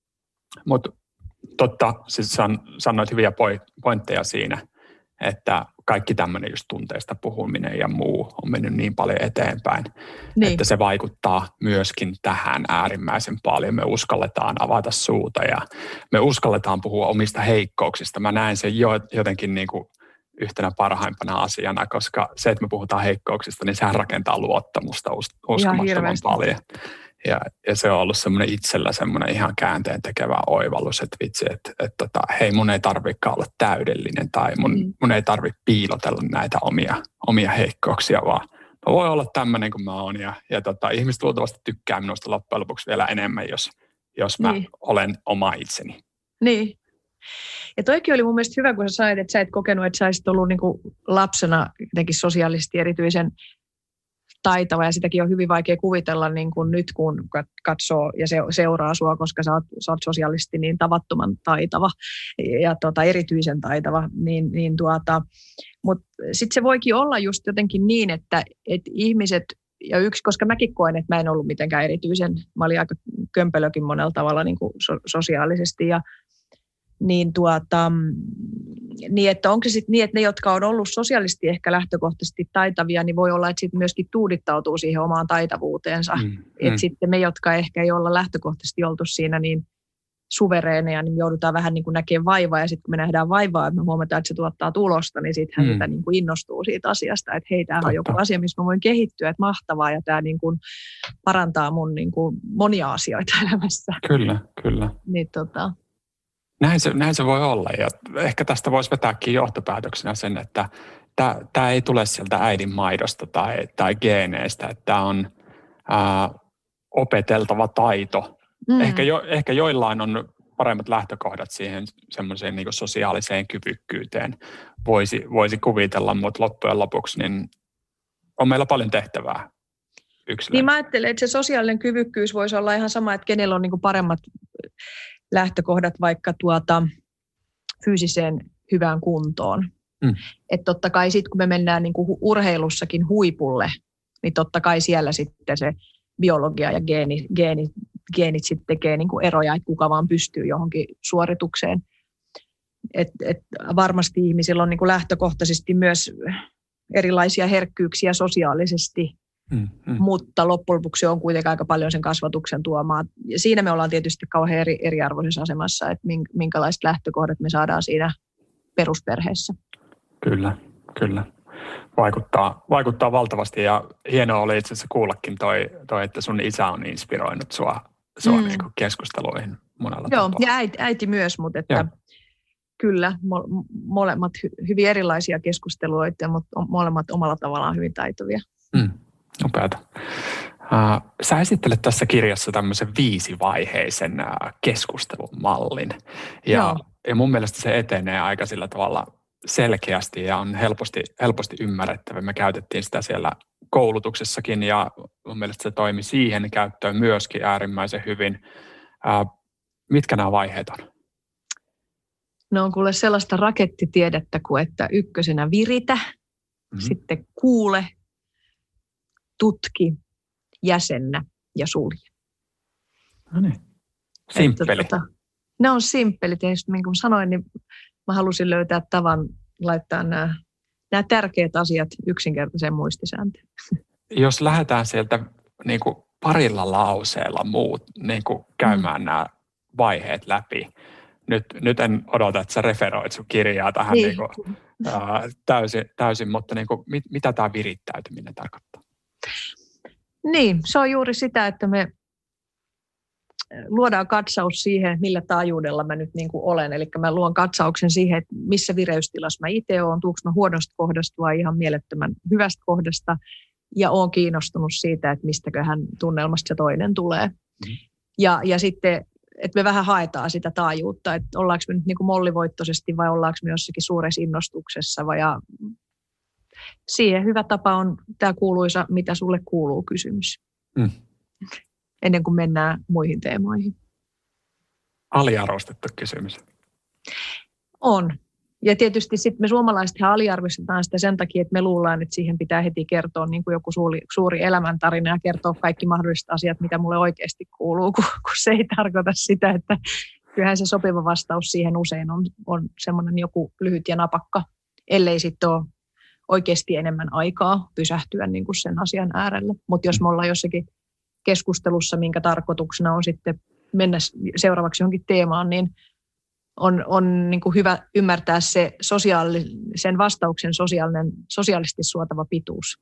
Mutta totta, siis san, sanoit hyviä pointteja siinä, että kaikki tämmöinen just tunteista puhuminen ja muu on mennyt niin paljon eteenpäin, niin. että se vaikuttaa myöskin tähän äärimmäisen paljon. Me uskalletaan avata suuta ja me uskalletaan puhua omista heikkouksista. Mä näen sen jo, jotenkin niin kuin yhtenä parhaimpana asiana, koska se, että me puhutaan heikkouksista, niin sehän rakentaa luottamusta uskomattoman paljon. Ja, ja se on ollut semmoinen itsellä semmoinen ihan käänteen tekevä oivallus, että vitsi, että, että, että hei, mun ei tarvitsekaan olla täydellinen tai mun, mm. mun ei tarvitse piilotella näitä omia, omia heikkouksia, vaan mä voin olla tämmöinen kuin mä oon. Ja, ja tota, ihmiset luultavasti tykkää minusta loppujen lopuksi vielä enemmän, jos, jos mä niin. olen oma itseni. Niin. Ja toikin oli mun mielestä hyvä, kun sä sanoit, että sä et kokenut, että sä olisit ollut niin kuin lapsena jotenkin sosiaalisesti erityisen taitava, ja sitäkin on hyvin vaikea kuvitella niin kuin nyt, kun katsoo ja seuraa sua, koska sä oot, sä oot sosiaalisesti niin tavattoman taitava ja tuota, erityisen taitava. Niin, niin tuota, mutta sitten se voikin olla just jotenkin niin, että, että ihmiset, ja yksi, koska mäkin koen, että mä en ollut mitenkään erityisen, mä olin aika kömpelökin monella tavalla niin kuin so, sosiaalisesti, ja niin tuota, niin että onko se sitten niin, että ne, jotka on ollut sosiaalisesti ehkä lähtökohtaisesti taitavia, niin voi olla, että sitten myöskin tuudittautuu siihen omaan taitavuuteensa. Mm, että mm. sitten me, jotka ehkä ei olla lähtökohtaisesti oltu siinä niin suvereeneja, niin me joudutaan vähän niin kuin näkemään vaivaa, ja sitten kun me nähdään vaivaa, että me huomataan, että se tuottaa tulosta, niin sittenhän mm. sitä niin kuin innostuu siitä asiasta, että hei, tämähän on joku asia, missä mä voin kehittyä, että mahtavaa, ja tämä niin kuin parantaa mun niin kuin monia asioita elämässä. Kyllä, kyllä. Niin tota... Näin se, näin se voi olla, ja ehkä tästä voisi vetääkin johtopäätöksenä sen, että tämä ei tule sieltä äidin maidosta tai, tai geeneistä, että tämä on ää, opeteltava taito. Mm. Ehkä, jo, ehkä joillain on paremmat lähtökohdat siihen semmoiseen niin kuin sosiaaliseen kyvykkyyteen, voisi, voisi kuvitella, mutta loppujen lopuksi niin on meillä paljon tehtävää yksilöön. Niin mä ajattelen, että se sosiaalinen kyvykkyys voisi olla ihan sama, että kenellä on niin kuin paremmat lähtökohdat vaikka tuota fyysiseen hyvään kuntoon. Mm. Että totta kai sitten kun me mennään niin kuin urheilussakin huipulle, niin totta kai siellä sitten se biologia ja geeni, geeni, geenit sitten tekee niin kuin eroja, että kuka vaan pystyy johonkin suoritukseen. Et, et varmasti ihmisillä on niin kuin lähtökohtaisesti myös erilaisia herkkyyksiä sosiaalisesti, Mm, mm. mutta loppujen lopuksi on kuitenkin aika paljon sen kasvatuksen tuomaa. Ja siinä me ollaan tietysti kauhean eri, eriarvoisessa asemassa, että minkälaiset lähtökohdat me saadaan siinä perusperheessä. Kyllä, kyllä. Vaikuttaa, vaikuttaa valtavasti ja hienoa oli itse asiassa kuullakin toi, toi että sun isä on inspiroinut sua, sua mm. niin kuin keskusteluihin monella Joo, tapaa. ja äiti, äiti myös, mutta että Joo. kyllä mo- molemmat hy- hyvin erilaisia keskusteluita, mutta molemmat omalla tavallaan hyvin taitavia. Mm. Upeata. Uh, sä esittelet tässä kirjassa tämmöisen viisivaiheisen uh, keskustelumallin. Ja, ja mun mielestä se etenee aika sillä tavalla selkeästi ja on helposti, helposti ymmärrettävä. Me käytettiin sitä siellä koulutuksessakin ja mun mielestä se toimi siihen käyttöön myöskin äärimmäisen hyvin. Uh, mitkä nämä vaiheet on? Ne on kuule sellaista rakettitiedettä kuin, että ykkösenä viritä, mm-hmm. sitten kuule, tutki, jäsennä ja sulje. No niin, simppeli. Että, tota, ne on simppelit ja niin kuin sanoin, niin mä halusin löytää tavan laittaa nämä, nämä tärkeät asiat yksinkertaiseen muistisääntöön. Jos lähdetään sieltä niin kuin parilla lauseella muut niin kuin käymään mm. nämä vaiheet läpi. Nyt, nyt en odota, että sä referoit sun kirjaa tähän niin. Niin kuin, ää, täysin, täysin, mutta niin kuin, mit, mitä tämä virittäytyminen tarkoittaa? Niin, se on juuri sitä, että me luodaan katsaus siihen, millä taajuudella mä nyt niin kuin olen. Eli mä luon katsauksen siihen, että missä vireystilassa mä itse olen, tuuks mä huonosta kohdasta vai ihan mielettömän hyvästä kohdasta. Ja olen kiinnostunut siitä, että mistäköhän tunnelmasta se toinen tulee. Mm. Ja, ja sitten, että me vähän haetaan sitä taajuutta, että ollaanko me nyt niin kuin mollivoittoisesti vai ollaanko me jossakin suuressa innostuksessa. Vai ja siihen hyvä tapa on tämä kuuluisa, mitä sulle kuuluu kysymys. Mm. Ennen kuin mennään muihin teemoihin. Aliarvostettu kysymys. On. Ja tietysti sitten me suomalaisethan aliarvostetaan sitä sen takia, että me luullaan, että siihen pitää heti kertoa niin kuin joku suuri, suuri elämäntarina ja kertoa kaikki mahdolliset asiat, mitä mulle oikeasti kuuluu, kun, kun se ei tarkoita sitä, että kyllähän se sopiva vastaus siihen usein on, on semmoinen joku lyhyt ja napakka, ellei sitten ole oikeasti enemmän aikaa pysähtyä niin kuin sen asian äärelle. Mutta jos me ollaan jossakin keskustelussa, minkä tarkoituksena on sitten mennä seuraavaksi johonkin teemaan, niin on, on niin kuin hyvä ymmärtää se sosiaali, sen vastauksen sosiaalinen, sosiaalisesti suotava pituus.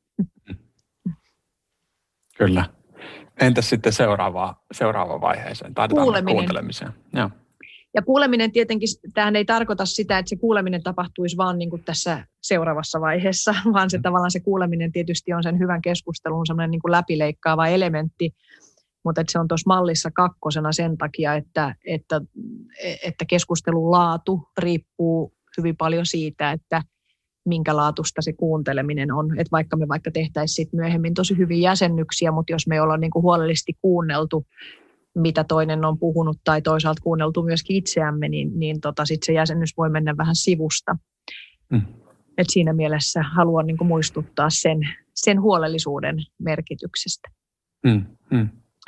Kyllä. Entäs sitten seuraava, seuraava vaiheeseen? Taidetaan kuuntelemiseen. Joo. Ja kuuleminen tietenkin, tämähän ei tarkoita sitä, että se kuuleminen tapahtuisi vaan niin kuin tässä seuraavassa vaiheessa, vaan se tavallaan se kuuleminen tietysti on sen hyvän keskustelun semmoinen niin kuin läpileikkaava elementti, mutta että se on tuossa mallissa kakkosena sen takia, että, että, että keskustelun laatu riippuu hyvin paljon siitä, että minkä laatusta se kuunteleminen on. Että vaikka me vaikka tehtäisiin sit myöhemmin tosi hyviä jäsennyksiä, mutta jos me ei olla niin kuin huolellisesti kuunneltu, mitä toinen on puhunut tai toisaalta kuunneltu myöskin itseämme, niin, niin tota, sitten se jäsennys voi mennä vähän sivusta. Mm. Et siinä mielessä haluan niin kuin muistuttaa sen, sen huolellisuuden merkityksestä. Mm, mm.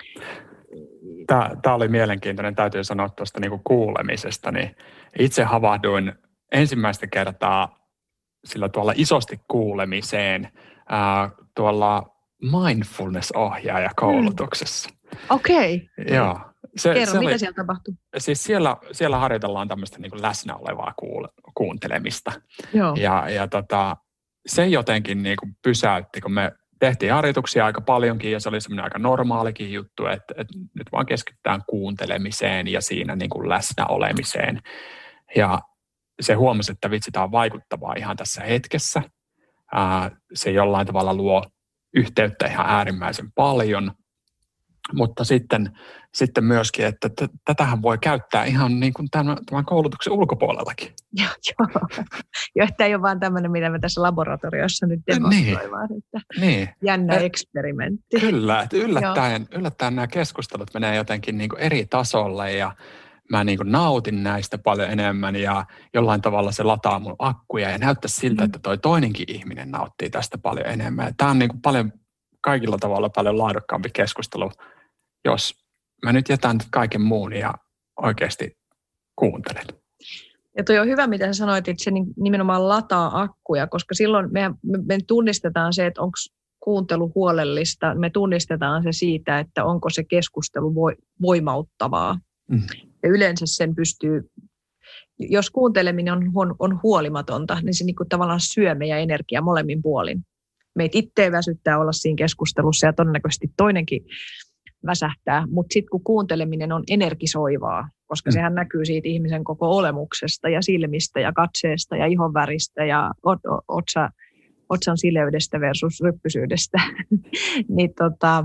Tämä oli mielenkiintoinen, täytyy sanoa tuosta niin kuin kuulemisesta. Niin itse havahduin ensimmäistä kertaa sillä tuolla isosti kuulemiseen ää, tuolla mindfulness-ohjaajakoulutuksessa. Mm. Okei. Okay. Joo. Se, Kerro, se mitä oli, siellä tapahtuu? Siis siellä, siellä harjoitellaan tämmöistä niin kuin läsnä olevaa kuule, kuuntelemista. Joo. Ja, ja tota, se jotenkin niin kuin pysäytti, kun me tehtiin harjoituksia aika paljonkin ja se oli semmoinen aika normaalikin juttu, että, että nyt vaan keskitytään kuuntelemiseen ja siinä niin kuin läsnä olemiseen. Ja se huomasi, että vitsi, tämä on vaikuttavaa ihan tässä hetkessä. Ää, se jollain tavalla luo yhteyttä ihan äärimmäisen paljon. Mutta sitten, sitten myöskin, että t- tätähän voi käyttää ihan niin kuin tämän, tämän koulutuksen ulkopuolellakin. Joo, joo. Tämä ei ole vaan tämmöinen, mitä me tässä laboratoriossa nyt demonstroimaan. Niin. Että niin. Jännä eksperimentti. Kyllä, että yllättäen, yllättäen nämä keskustelut menee jotenkin niin kuin eri tasolle ja mä niin kuin nautin näistä paljon enemmän ja jollain tavalla se lataa mun akkuja ja näyttää siltä, mm. että toi toinenkin ihminen nauttii tästä paljon enemmän. Tämä on niin kuin paljon, kaikilla tavalla paljon laadukkaampi keskustelu, jos mä nyt jätän kaiken muun ja oikeasti kuuntelen. Ja toi on hyvä, mitä sä sanoit, että se nimenomaan lataa akkuja, koska silloin me, me, me tunnistetaan se, että onko kuuntelu huolellista. Me tunnistetaan se siitä, että onko se keskustelu voimauttavaa. Mm. Ja yleensä sen pystyy, jos kuunteleminen on, on huolimatonta, niin se niin kuin tavallaan syö meidän energiaa molemmin puolin. Meitä itse väsyttää olla siinä keskustelussa ja todennäköisesti toinenkin väsähtää, mutta sitten kun kuunteleminen on energisoivaa, koska mm. sehän näkyy siitä ihmisen koko olemuksesta ja silmistä ja katseesta ja ihonväristä ja otsa, otsan sileydestä versus ryppysyydestä, niin, tota,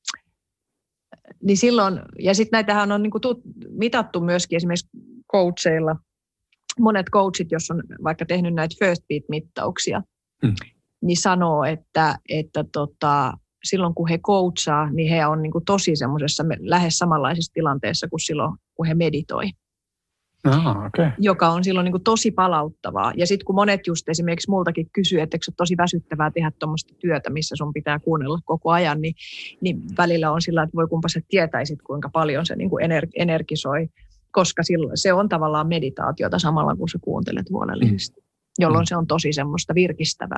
niin silloin, ja sitten näitähän on niinku tut, mitattu myöskin esimerkiksi coacheilla. Monet coachit, jos on vaikka tehnyt näitä first beat-mittauksia, mm. niin sanoo, että, että tota, silloin kun he coachaa, niin he on niin kuin tosi semmoisessa lähes samanlaisessa tilanteessa kuin silloin, kun he meditoi. Aha, okay. Joka on silloin niin kuin tosi palauttavaa. Ja sitten kun monet just esimerkiksi multakin kysyy, että se on tosi väsyttävää tehdä tuommoista työtä, missä sun pitää kuunnella koko ajan, niin, niin välillä on sillä, että voi kumpa sä tietäisit, kuinka paljon se niin kuin ener- energisoi, koska silloin se on tavallaan meditaatiota samalla, kun sä kuuntelet huolellisesti, mm. jolloin mm. se on tosi semmoista virkistävää.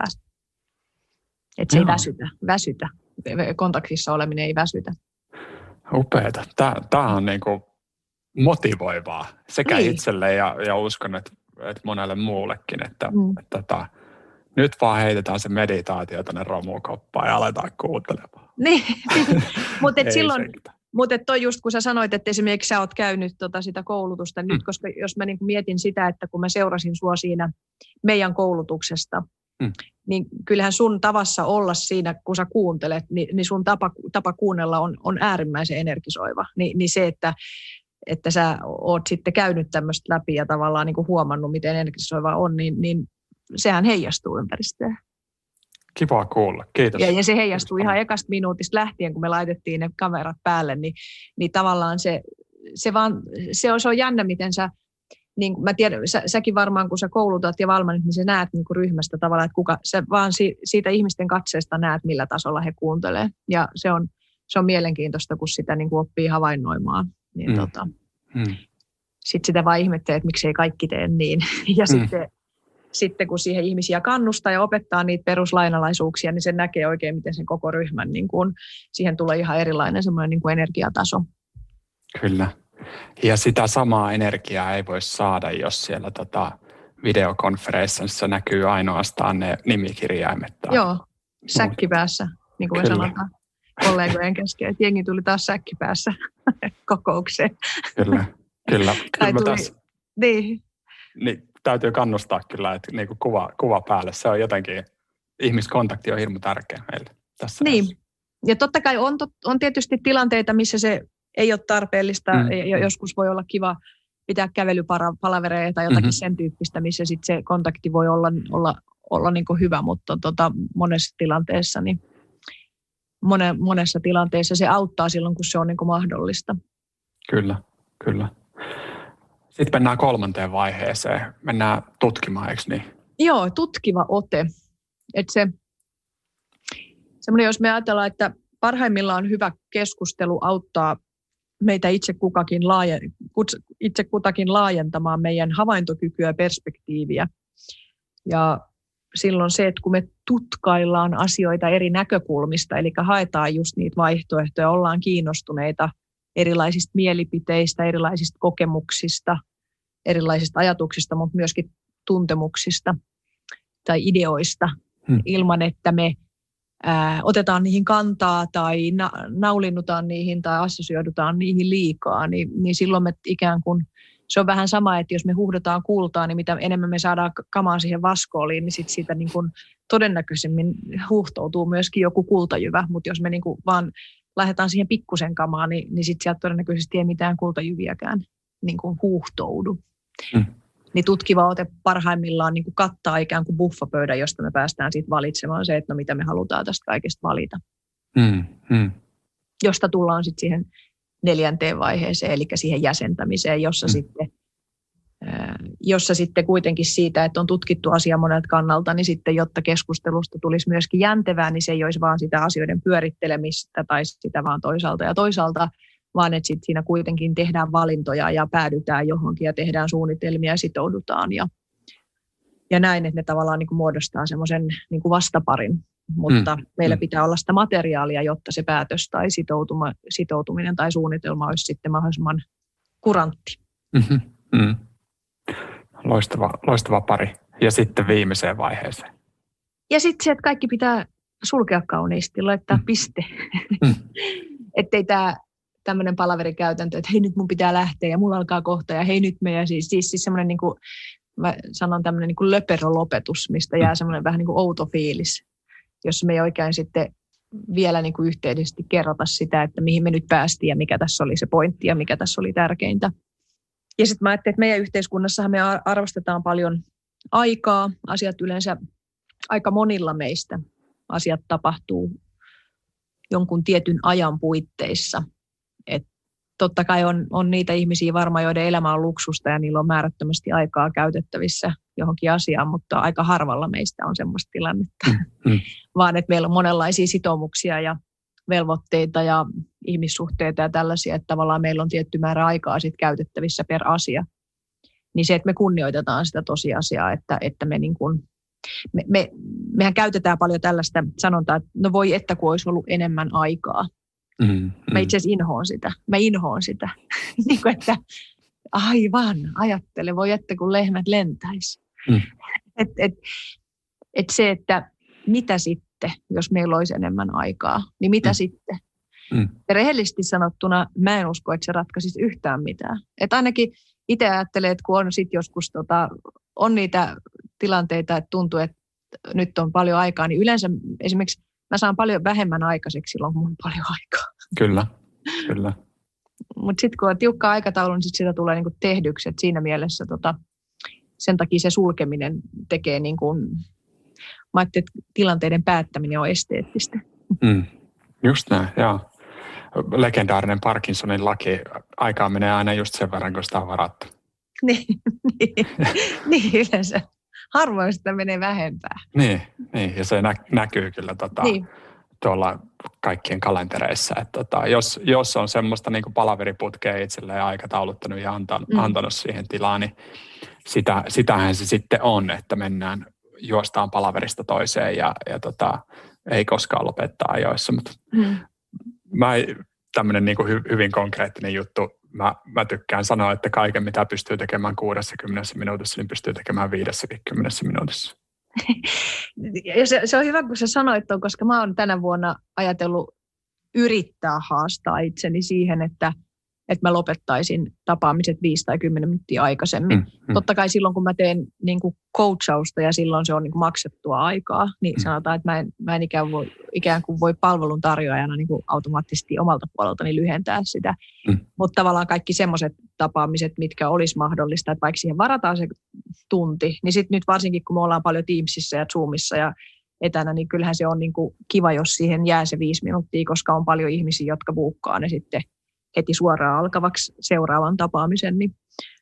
Että se Joo. ei väsytä, väsytä. Kontaktissa oleminen ei väsytä. Upeeta. Tämä on niinku motivoivaa sekä niin. itselle ja, ja uskon, että, että monelle muullekin, että, mm. että, että nyt vaan heitetään se meditaatio tuonne romukoppaan ja aletaan kuuntelemaan. Niin, mutta silloin, mutta toi just kun sä sanoit, että esimerkiksi sä oot käynyt tota sitä koulutusta mm. nyt, koska jos mä niinku mietin sitä, että kun mä seurasin sua siinä meidän koulutuksesta, Mm. niin kyllähän sun tavassa olla siinä, kun sä kuuntelet, niin, niin sun tapa, tapa kuunnella on, on äärimmäisen energisoiva. Ni, niin se, että, että sä oot sitten käynyt tämmöistä läpi ja tavallaan niin kuin huomannut, miten energisoiva on, niin, niin sehän heijastuu ympäristöön. Kiva kuulla, kiitos. Ja, ja se heijastuu ihan ekasta minuutista lähtien, kun me laitettiin ne kamerat päälle, niin, niin tavallaan se, se, vaan, se, on, se on jännä, miten sä niin mä tiedän, sä, säkin varmaan kun sä koulutat ja valmennat, niin sä näet niin kuin ryhmästä tavallaan, että kuka, sä vaan si, siitä ihmisten katseesta näet, millä tasolla he kuuntelee. Ja se on, se on mielenkiintoista, kun sitä niin kuin oppii havainnoimaan. Niin mm. tota, mm. Sitten sitä vaan ihmettelee, että miksei kaikki tee niin. Ja mm. sitten, sitten kun siihen ihmisiä kannustaa ja opettaa niitä peruslainalaisuuksia, niin se näkee oikein, miten sen koko ryhmän, niin kuin, siihen tulee ihan erilainen semmoinen niin kuin energiataso. Kyllä. Ja sitä samaa energiaa ei voi saada, jos siellä tota videokonferenssissa näkyy ainoastaan ne nimikirjaimet. Joo, säkkipäässä, niin kuin me sanotaan kollegojen kesken. Että jengi tuli taas säkkipäässä kokoukseen. Kyllä, kyllä. kyllä tuli, tässä, niin. Niin, täytyy kannustaa kyllä, että niin kuin kuva, kuva päälle. Se on jotenkin, ihmiskontakti on hirmu tärkeä meille tässä. Niin, näissä. Ja totta kai on, on tietysti tilanteita, missä se ei ole tarpeellista. Mm. Joskus voi olla kiva pitää kävelypalavereja tai jotakin mm-hmm. sen tyyppistä, missä sit se kontakti voi olla, olla, olla niin kuin hyvä, mutta tota, monessa tilanteessa, niin mone, monessa tilanteessa se auttaa silloin, kun se on niin kuin mahdollista. Kyllä, kyllä. Sitten mennään kolmanteen vaiheeseen. Mennään tutkimaan, eikö niin? Joo, tutkiva ote. Että se, semmoinen, jos me ajatellaan, että parhaimmillaan hyvä keskustelu auttaa meitä itse, kukakin laajen, itse kutakin laajentamaan meidän havaintokykyä ja perspektiiviä. Ja silloin se, että kun me tutkaillaan asioita eri näkökulmista, eli haetaan just niitä vaihtoehtoja, ollaan kiinnostuneita erilaisista mielipiteistä, erilaisista kokemuksista, erilaisista ajatuksista, mutta myöskin tuntemuksista tai ideoista, hmm. ilman että me ää, otetaan niihin kantaa tai na- naulinnutaan niihin tai assosioidutaan niihin liikaa, niin, niin silloin me ikään kuin, se on vähän sama, että jos me huuhdotaan kultaa, niin mitä enemmän me saadaan kamaa siihen vaskooliin, niin sit siitä niin kuin todennäköisemmin huuhtoutuu myöskin joku kultajyvä, mutta jos me niin kuin vaan lähdetään siihen pikkusen kamaan, niin, niin sitten sieltä todennäköisesti ei mitään kultajyviäkään niin kuin huuhtoudu. Mm. Niin tutkiva ote parhaimmillaan niin kuin kattaa ikään kuin buffapöydän, josta me päästään sitten valitsemaan se, että no mitä me halutaan tästä kaikesta valita. Mm. Mm. Josta tullaan sitten siihen neljänteen vaiheeseen, eli siihen jäsentämiseen, jossa, mm. sitten, jossa sitten kuitenkin siitä, että on tutkittu asia monelta kannalta, niin sitten jotta keskustelusta tulisi myöskin jäntevää, niin se ei olisi vaan sitä asioiden pyörittelemistä tai sitä vaan toisaalta ja toisaalta, vaan että sit siinä kuitenkin tehdään valintoja ja päädytään johonkin ja tehdään suunnitelmia ja sitoudutaan ja, ja näin, että ne tavallaan niin kuin muodostaa semmoisen niin kuin vastaparin, mutta mm. meillä mm. pitää olla sitä materiaalia, jotta se päätös tai sitoutuma, sitoutuminen tai suunnitelma olisi sitten mahdollisimman kurantti. Mm-hmm. Mm. Loistava, loistava pari. Ja sitten viimeiseen vaiheeseen. Ja sitten se, että kaikki pitää sulkea kauniisti, laittaa mm. piste. Mm. Ettei tämä tämmöinen palaverikäytäntö, että hei nyt mun pitää lähteä ja mulla alkaa kohta ja hei nyt me. Ja siis, siis, siis semmoinen, niin kuin, mä sanon tämmöinen niin kuin löperolopetus, mistä jää semmoinen vähän niin kuin outo fiilis, jossa me ei oikein sitten vielä niin kuin yhteydellisesti kerrota sitä, että mihin me nyt päästiin ja mikä tässä oli se pointti ja mikä tässä oli tärkeintä. Ja sitten mä ajattelin, että meidän yhteiskunnassahan me arvostetaan paljon aikaa. Asiat yleensä aika monilla meistä asiat tapahtuu jonkun tietyn ajan puitteissa. Et totta kai on, on niitä ihmisiä varmaan, joiden elämä on luksusta ja niillä on määrättömästi aikaa käytettävissä johonkin asiaan, mutta aika harvalla meistä on semmoista tilannetta. Mm-hmm. Vaan että meillä on monenlaisia sitoumuksia ja velvoitteita ja ihmissuhteita ja tällaisia, että tavallaan meillä on tietty määrä aikaa sit käytettävissä per asia. Niin se, että me kunnioitetaan sitä tosiasiaa, että, että me, niin kuin, me, me mehän käytetään paljon tällaista sanontaa, että no voi että kun olisi ollut enemmän aikaa. Mm, mm. Mä itse asiassa inhoon sitä. Mä inhoon sitä. niin kuin, että aivan, ajattele, voi että kun lehmät lentäisi. Mm. et, et, et se, että mitä sitten, jos meillä olisi enemmän aikaa, niin mitä mm. sitten? Mm. Ja rehellisesti sanottuna mä en usko, että se ratkaisisi yhtään mitään. Että ainakin itse ajattelen, että kun on sitten joskus tota, on niitä tilanteita, että tuntuu, että nyt on paljon aikaa, niin yleensä esimerkiksi mä saan paljon vähemmän aikaiseksi silloin, kun mun on paljon aikaa. Kyllä, kyllä. Mutta sitten kun on tiukka aikataulu, niin sit sitä tulee niinku tehdyksi. Et siinä mielessä tota, sen takia se sulkeminen tekee, niinku, mä ajattelin, että tilanteiden päättäminen on esteettistä. Mm. Just näin, joo. Legendaarinen Parkinsonin laki, aikaa menee aina just sen verran, kun sitä on varattu. niin, niin, niin yleensä. Harvoin sitä menee vähempää. Niin, niin ja se nä- näkyy kyllä tota, niin. tuolla kaikkien kalentereissa. Että tota, jos, jos on semmoista niin kuin palaveriputkea itselleen aikatauluttanut ja antanut, mm. antanut siihen tilaa, niin sitä, sitähän se sitten on, että mennään, juostaan palaverista toiseen ja, ja tota, ei koskaan lopettaa ajoissa. Mutta mm. mä tämmöinen niin kuin hy, hyvin konkreettinen juttu, mä, mä tykkään sanoa, että kaiken mitä pystyy tekemään kuudessakymmenessä minuutissa, niin pystyy tekemään viidessäkymmenessä minuutissa. Ja se, se on hyvä, kun sä sanoit ton, koska mä oon tänä vuonna ajatellut yrittää haastaa itseni siihen, että, että mä lopettaisin tapaamiset viisi tai kymmenen minuuttia aikaisemmin. Mm, mm. Totta kai silloin, kun mä teen niin kuin coachausta ja silloin se on niin kuin maksettua aikaa, niin mm. sanotaan, että mä en, mä en ikään, voi, ikään kuin voi palvelun tarjoajana niin kuin automaattisesti omalta puoleltani lyhentää sitä. Mm. Mutta tavallaan kaikki semmoiset tapaamiset, mitkä olisi mahdollista, että vaikka siihen varataan se tunti, niin sitten nyt varsinkin, kun me ollaan paljon Teamsissa ja Zoomissa ja etänä, niin kyllähän se on niin kuin kiva, jos siihen jää se viisi minuuttia, koska on paljon ihmisiä, jotka buukkaa ne sitten heti suoraan alkavaksi seuraavan tapaamisen, niin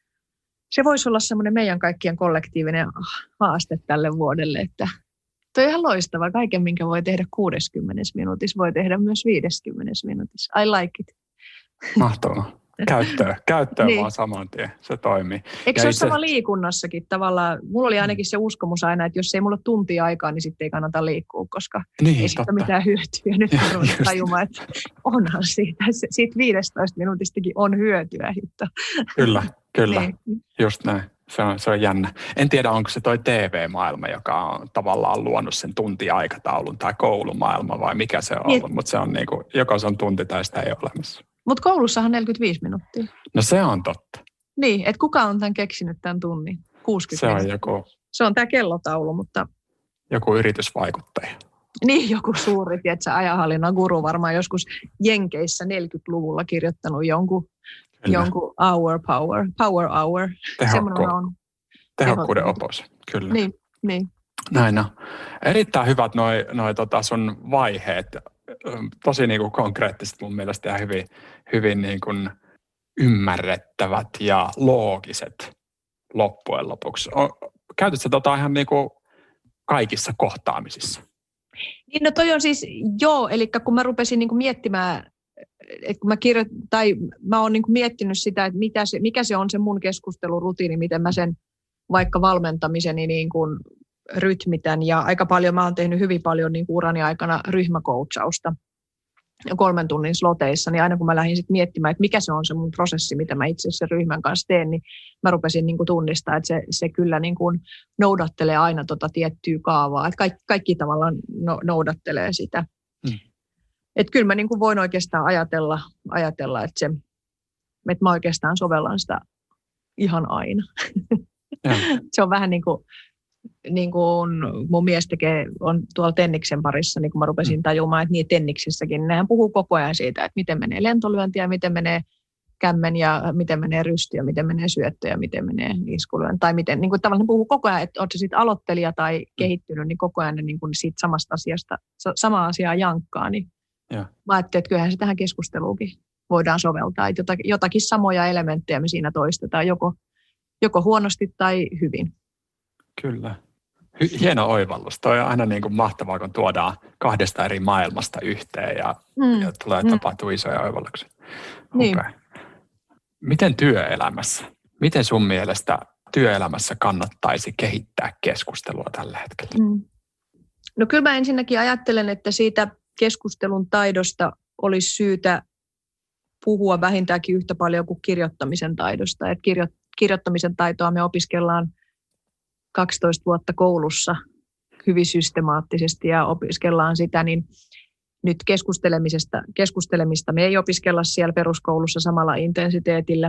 se voisi olla semmoinen meidän kaikkien kollektiivinen haaste tälle vuodelle, että toi on ihan loistava. Kaiken, minkä voi tehdä kuudessakymmenessä minuutissa, voi tehdä myös viidessäkymmenessä minuutissa. I like it. Mahtavaa. Käyttöön, käyttöön niin. Vaan saman tien. Se toimii. Eikö se ole sama liikunnassakin tavallaan? Mulla oli ainakin se uskomus aina, että jos ei mulla ole tuntia aikaa, niin sitten ei kannata liikkua, koska niin, ei siitä mitään hyötyä. Nyt on ruvennut tajumaan, että onhan siitä. Siitä viidestätoista minuutistakin on hyötyä. Hitto. Kyllä, kyllä. Niin. Just näin. Se on, se on jännä. En tiedä, onko se toi T V-maailma, joka on tavallaan luonut sen tuntiaikataulun tai koulumaailma vai mikä se on ollut, mutta se on niin kuin, joko se on tunti tai sitä ei ole olemassa. Mutta koulussahan neljäkymmentäviisi minuuttia. No se on totta. Niin, että kuka on tämän keksinyt tämän tunnin? kuusikymmentä Se on joku... Se on tämä kellotaulu, mutta... Joku yritysvaikuttaja. Niin, joku suuri, tiedätkö, ajanhallinnan guru varmaan joskus Jenkeissä neljäkymmentäluvulla kirjoittanut jonkun, jonkun hour power, power hour. Tehokku... On tehokkuuden opos, kyllä. Niin, niin. Näin on. Erittäin hyvät noi, noi tota sun vaiheet. Tosi niin kuin konkreettiset mun mielestä ja hyvin, hyvin niin kuin ymmärrettävät ja loogiset loppujen lopuksi. Käytätkö sä tota ihan niin kuin kaikissa kohtaamisissa? Niin no toi on siis, joo, eli kun mä rupesin niin kuin miettimään että kun mä, kirjo, tai mä oon niin kuin miettinyt sitä, että mitä se, mikä se on se mun keskustelurutiini, miten mä sen vaikka valmentamiseni niin kuin rytmitän. Ja aika paljon mä oon tehnyt hyvin paljon niin kuin urani aikana ryhmäkoutsausta kolmen tunnin sloteissa, niin aina kun mä lähdin sit miettimään, että mikä se on se mun prosessi, mitä mä itse asiassa ryhmän kanssa teen, niin mä rupesin niin kuin tunnistamaan, että se, se kyllä niin kuin noudattelee aina tota tiettyä kaavaa, että kaikki, kaikki tavallaan no, noudattelee sitä. Hmm. Että kyllä mä niin kuin voin oikeastaan ajatella, ajatella että, se, että mä oikeastaan sovellan sitä ihan aina. Se on vähän niin kuin, niin kuin mun mies tekee, on tuolla Tenniksen parissa, niin kun mä rupesin tajumaan, että niin Tenniksessäkin, niin nehän puhuu koko ajan siitä, että miten menee lentolyönti ja miten menee kämmen ja miten menee rysty ja miten menee syöttö ja miten menee iskulyönti. Tai miten, niin kuin tavallaan ne puhuu koko ajan, että oot se sitten aloittelija tai kehittynyt, niin koko ajan ne niin kuin siitä samasta asiasta, sama asiaa jankkaa. Niin ja. Mä ajattelin, että kyllähän se tähän keskusteluunkin voidaan soveltaa. Että jotakin, jotakin samoja elementtejä me siinä toistetaan, joko, joko huonosti tai hyvin. Kyllä. Hieno oivallus. Toi on aina niin kuin mahtavaa, kun tuodaan kahdesta eri maailmasta yhteen ja, mm. ja tulee mm. tapahtua isoja oivalluksia. Niin. Okay. Miten työelämässä? Miten sun mielestä työelämässä kannattaisi kehittää keskustelua tällä hetkellä? Mm. No kyllä mä ensinnäkin ajattelen, että siitä keskustelun taidosta olisi syytä puhua vähintäänkin yhtä paljon kuin kirjoittamisen taidosta. Et kirjo, kirjoittamisen taitoa me opiskellaan kaksitoista vuotta koulussa hyvin systemaattisesti ja opiskellaan sitä, niin nyt keskustelemisesta, keskustelemista me ei opiskella siellä peruskoulussa samalla intensiteetillä.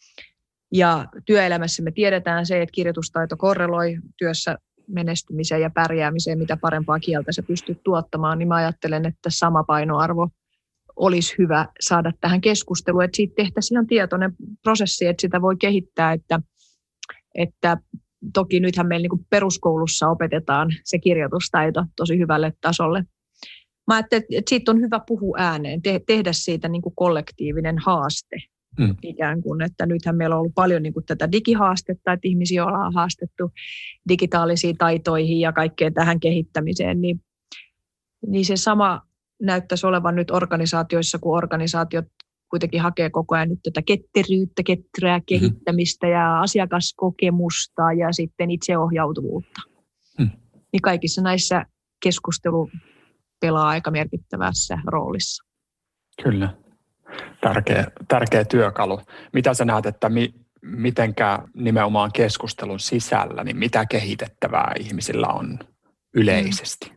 Ja työelämässä me tiedetään se, että kirjoitustaito korreloi työssä menestymiseen ja pärjäämiseen, mitä parempaa kieltä sä pystyt tuottamaan, niin mä ajattelen, että sama painoarvo olisi hyvä saada tähän keskusteluun, että siitä tehtäisiin ihan tietoinen prosessi, että sitä voi kehittää, että, että toki nythän meillä niin kuin peruskoulussa opetetaan se kirjoitustaito tosi hyvälle tasolle. Mä ajattelin, että siitä on hyvä puhua ääneen, te- tehdä siitä niin kuin kollektiivinen haaste. Mm. Ikään kuin, että nythän meillä on ollut paljon niin kuin tätä digihaastetta, että ihmisiä ollaan haastettu digitaalisiin taitoihin ja kaikkeen tähän kehittämiseen, niin, niin se sama näyttäisi olevan nyt organisaatioissa, kun organisaatiot kuitenkin hakee koko ajan nyt tätä ketteryyttä, ketterää kehittämistä mm. ja asiakaskokemusta ja sitten itseohjautuvuutta. Mm. Niin kaikissa näissä keskustelu pelaa aika merkittävässä roolissa. Kyllä. Tärkeä, tärkeä työkalu. Mitä sä näet, että mi, mitenkä nimenomaan keskustelun sisällä, niin mitä kehitettävää ihmisillä on yleisesti?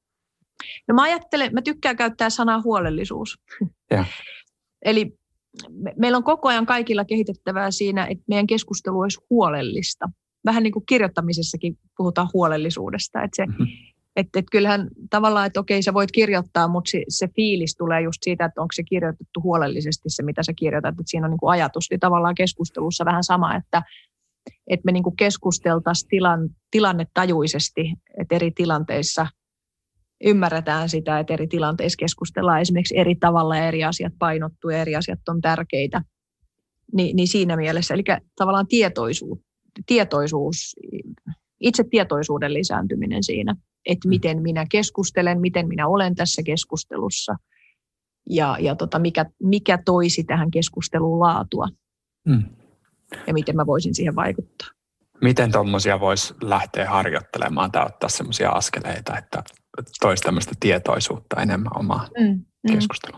No mä ajattelen, mä tykkään käyttää sanaa huolellisuus. Ja. Eli me, meillä on koko ajan kaikilla kehitettävää siinä, että meidän keskustelu olisi huolellista. Vähän niin kuin kirjoittamisessakin puhutaan huolellisuudesta, että se mm-hmm. Että et kyllähän tavallaan, että okei sä voit kirjoittaa, mutta se, se fiilis tulee just siitä, että onko se kirjoitettu huolellisesti se, mitä sä kirjoitat, että siinä on niin kuin ajatus. Niin tavallaan keskustelussa vähän sama, että, että me niin kuin keskusteltaisiin tilan, tilannetajuisesti, että eri tilanteissa ymmärretään sitä, että eri tilanteissa keskustellaan esimerkiksi eri tavalla ja eri asiat painottuu ja eri asiat on tärkeitä. Ni, niin siinä mielessä, eli tavallaan tietoisuus, tietoisuus itse tietoisuuden lisääntyminen siinä, että miten minä keskustelen, miten minä olen tässä keskustelussa ja, ja tota, mikä, mikä toisi tähän keskusteluun laatua mm. ja miten mä voisin siihen vaikuttaa. Miten tuommoisia voisi lähteä harjoittelemaan tai ottaa semmoisia askeleita, että toisi tämmöistä tietoisuutta enemmän omaa mm. keskustelua?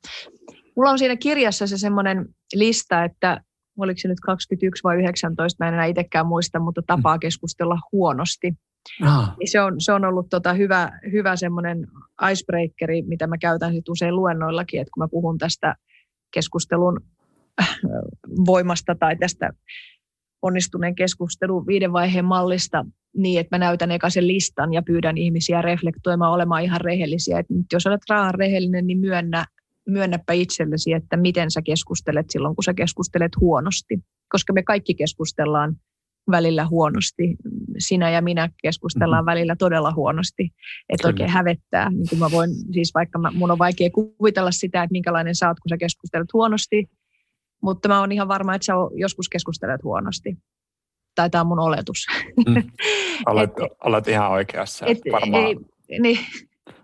Mulla on siinä kirjassa se semmoinen lista, että oliko se nyt kaksikymmentäyksi vai yhdeksäntoista, mä en enää itsekään muista, mutta tapaa keskustella huonosti. Ah. Se, on, se on ollut tota hyvä, hyvä semmoinen icebreakeri, mitä mä käytän sit usein luennoillakin, että kun mä puhun tästä keskustelun voimasta tai tästä onnistuneen keskustelun viiden vaiheen mallista, niin että mä näytän eka sen listan ja pyydän ihmisiä reflektoimaan, olemaan ihan rehellisiä. Että jos olet raahan rehellinen, niin myönnä, myönnäpä itsellesi, että miten sä keskustelet silloin, kun sä keskustelet huonosti. Koska me kaikki keskustellaan välillä huonosti. Sinä ja minä keskustellaan mm-hmm. välillä todella huonosti. Että oikein hävettää. Niin kuin mä voin, siis vaikka mä, mun on vaikea kuvitella sitä, että minkälainen sä oot, kun sä keskustelet huonosti. Mutta mä oon ihan varma, että sä joskus keskustelet huonosti. Tai tämä on mun oletus. Mm. Olet, et, olet ihan oikeassa. Et, varmaan. Ei, niin,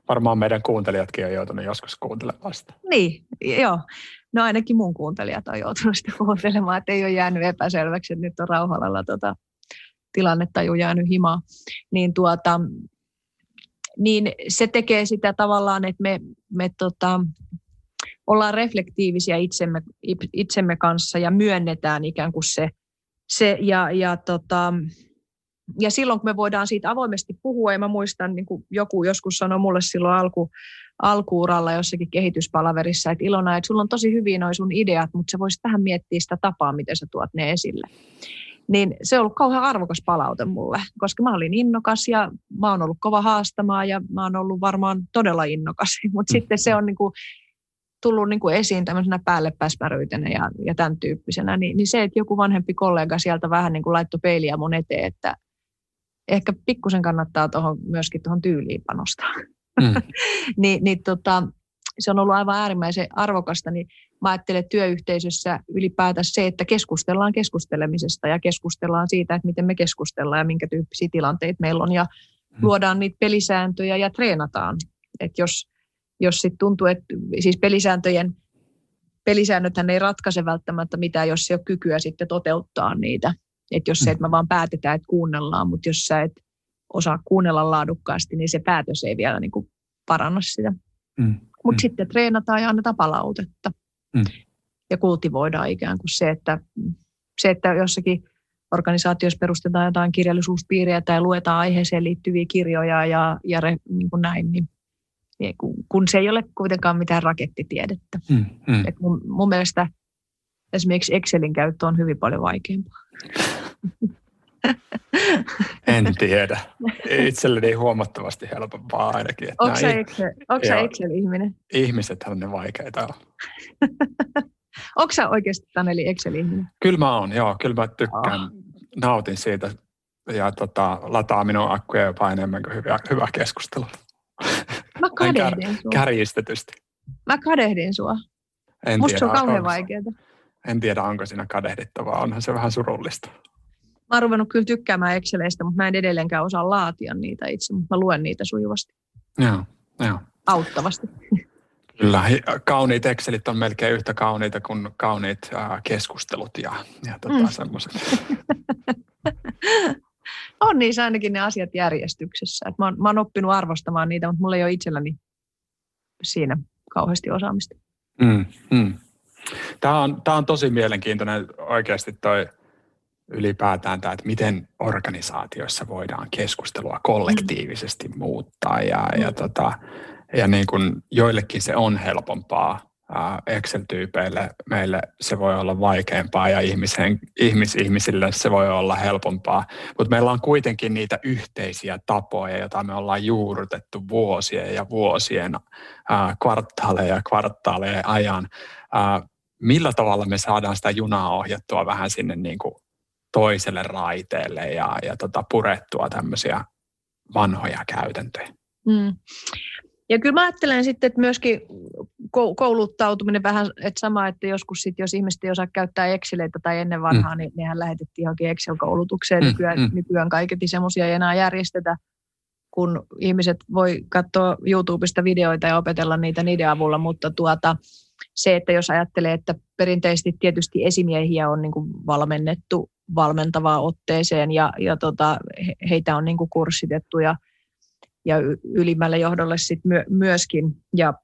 varmaan meidän kuuntelijatkin on joutunut joskus kuuntelemaan sitä. Niin, joo. No ainakin mun kuuntelijat on joutunut sitä kuuntelemaan, että ei ole jäänyt epäselväksi, että nyt on Rauhalalla tota, tilannetaju jäänyt himaan. Niin, tuota, niin se tekee sitä tavallaan, että me, me tota, ollaan reflektiivisiä itsemme, itsemme kanssa ja myönnetään ikään kuin se, se ja, ja tota, Ja silloin, kun me voidaan siitä avoimesti puhua, ja mä muistan, niin kuin joku joskus sanoi mulle silloin alku, alkuuralla jossakin kehityspalaverissa, että Ilona, että sulla on tosi hyviä noi sun ideat, mutta sä voisit vähän miettiä sitä tapaa, miten sä tuot ne esille. Niin se on ollut kauhean arvokas palaute mulle, koska mä olin innokas ja mä oon ollut kova haastamaan ja mä oon ollut varmaan todella innokas, mutta mm. sitten se on niin kuin tullut niin kuin esiin tämmöisenä päällepäsmäryytenä ja, ja tämän tyyppisenä, niin, niin se, että joku vanhempi kollega sieltä vähän niin kuin laittoi peiliä mun eteen, että ehkä pikkusen kannattaa tohon, myöskin tuohon tyyliin panostaa. Mm. Ni, niin tota, se on ollut aivan äärimmäisen arvokasta, niin mä ajattelen, että työyhteisössä ylipäätään se, että keskustellaan keskustelemisesta ja keskustellaan siitä, että miten me keskustellaan ja minkä tyyppisiä tilanteita meillä on ja mm. luodaan niitä pelisääntöjä ja treenataan. Että jos, jos sitten tuntuu, että siis pelisääntöjen, pelisäännöthän ei ratkaise välttämättä mitään, jos ei ole kykyä sitten toteuttaa niitä. Että jos se, että me vaan päätetään, että kuunnellaan, mutta jos sä et osaa kuunnella laadukkaasti, niin se päätös ei vielä niin kuin paranna sitä. Mm. Mutta mm. sitten treenataan ja annetaan palautetta. Mm. Ja kultivoidaan ikään kuin se, että, se, että jossakin organisaatiossa perustetaan jotain kirjallisuuspiiriä tai luetaan aiheeseen liittyviä kirjoja ja, ja re, niin kuin näin, niin, niin kun, kun se ei ole kuitenkaan mitään rakettitiedettä. Mm. Mm. Et mun, mun mielestä esimerkiksi Excelin käyttö on hyvin paljon vaikeampaa. En tiedä. Itselleni huomattavasti helpompaa ainakin. Onko sä Excel, Excel-ihminen? Ihmisethän ne vaikeita on. Onko sä oikeasti, Taneli, Excel-ihminen? Kyllä mä oon, joo. Kyllä mä tykkään, oh. nautin siitä ja tota, lataa minun akkuja jopa enemmän kuin hyvä, hyvä keskustelu. Mä kadehdin sua. Kärjistetysti. Mä kadehdin sua. En Musta tiedä, se on kauhean onko, vaikeaa. En tiedä, onko siinä kadehdittavaa. Onhan se vähän surullista. Mä oon ruvennut kyllä tykkäämään Exceleistä, mutta mä en edelleenkään osaa laatia niitä itse, mutta mä luen niitä sujuvasti. Joo, joo. Auttavasti. Kyllä, kauniit Excelit on melkein yhtä kauniita kuin kauniit äh, keskustelut ja, ja tota, mm. semmoiset. On niissä ainakin ne asiat järjestyksessä. Et mä, oon, mä oon oppinut arvostamaan niitä, mutta mulla ei ole itselläni siinä kauheasti osaamista. Mm, mm. Tämä on, tämä on tosi mielenkiintoinen oikeasti toi ylipäätään tämä, että miten organisaatioissa voidaan keskustelua kollektiivisesti mm. muuttaa ja, mm. ja, tota, ja niin kuin joillekin se on helpompaa, Excel-tyypeille meille se voi olla vaikeampaa ja ihmisen, ihmis, ihmisille se voi olla helpompaa, mutta meillä on kuitenkin niitä yhteisiä tapoja, joita me ollaan juurrutettu vuosien ja vuosien ää, kvartaaleja ja kvartaaleja ajan. Ää, millä tavalla me saadaan sitä junaa ohjattua vähän sinne niin kuin toiselle raiteelle ja, ja tota purettua tämmöisiä vanhoja käytäntöjä? Mm. Ja kyllä mä ajattelen sitten, että myöskin kouluttautuminen vähän, että sama, että joskus sitten, jos ihmiset ei osaa käyttää Exceleitä tai ennen vanhaa, mm. niin nehän lähetettiin johonkin Excel-koulutukseen. Mm. Nykyään, mm. nykyään kaiketi semmoisia ei enää järjestetä, kun ihmiset voi katsoa YouTubesta videoita ja opetella niitä niiden avulla, mutta tuota, se, että jos ajattelee, että perinteisesti tietysti esimiehiä on niin kuin valmennettu valmentavaan otteeseen ja, ja tota, heitä on niin kuin kurssitettu ja ja ylimmälle johdolle sit myö, myöskin. Ja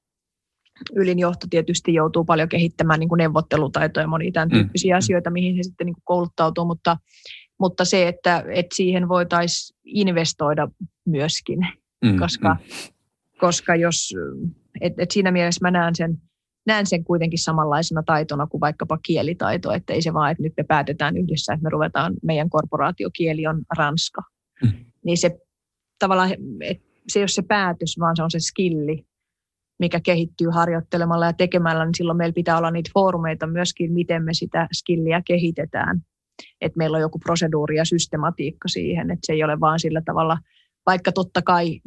ylin johto tietysti joutuu paljon kehittämään niin kuin neuvottelutaitoja ja monia tämän tyyppisiä mm. asioita, mihin he sitten niin kuin kouluttautuu, mutta, mutta se, että, että siihen voitaisiin investoida myöskin, mm. koska, mm. koska jos, et, et siinä mielessä mä näen sen, näen sen kuitenkin samanlaisena taitona kuin vaikkapa kielitaito, että ei se vaan, että nyt me päätetään yhdessä, että me ruvetaan, meidän korporaatiokieli on ranska, mm. niin se tavallaan, että se ei ole se päätös, vaan se on se skilli, mikä kehittyy harjoittelemalla ja tekemällä, niin silloin meillä pitää olla niitä foorumeita myöskin, miten me sitä skilliä kehitetään. Että meillä on joku proseduuri ja systematiikka siihen, että se ei ole vaan sillä tavalla, vaikka totta kai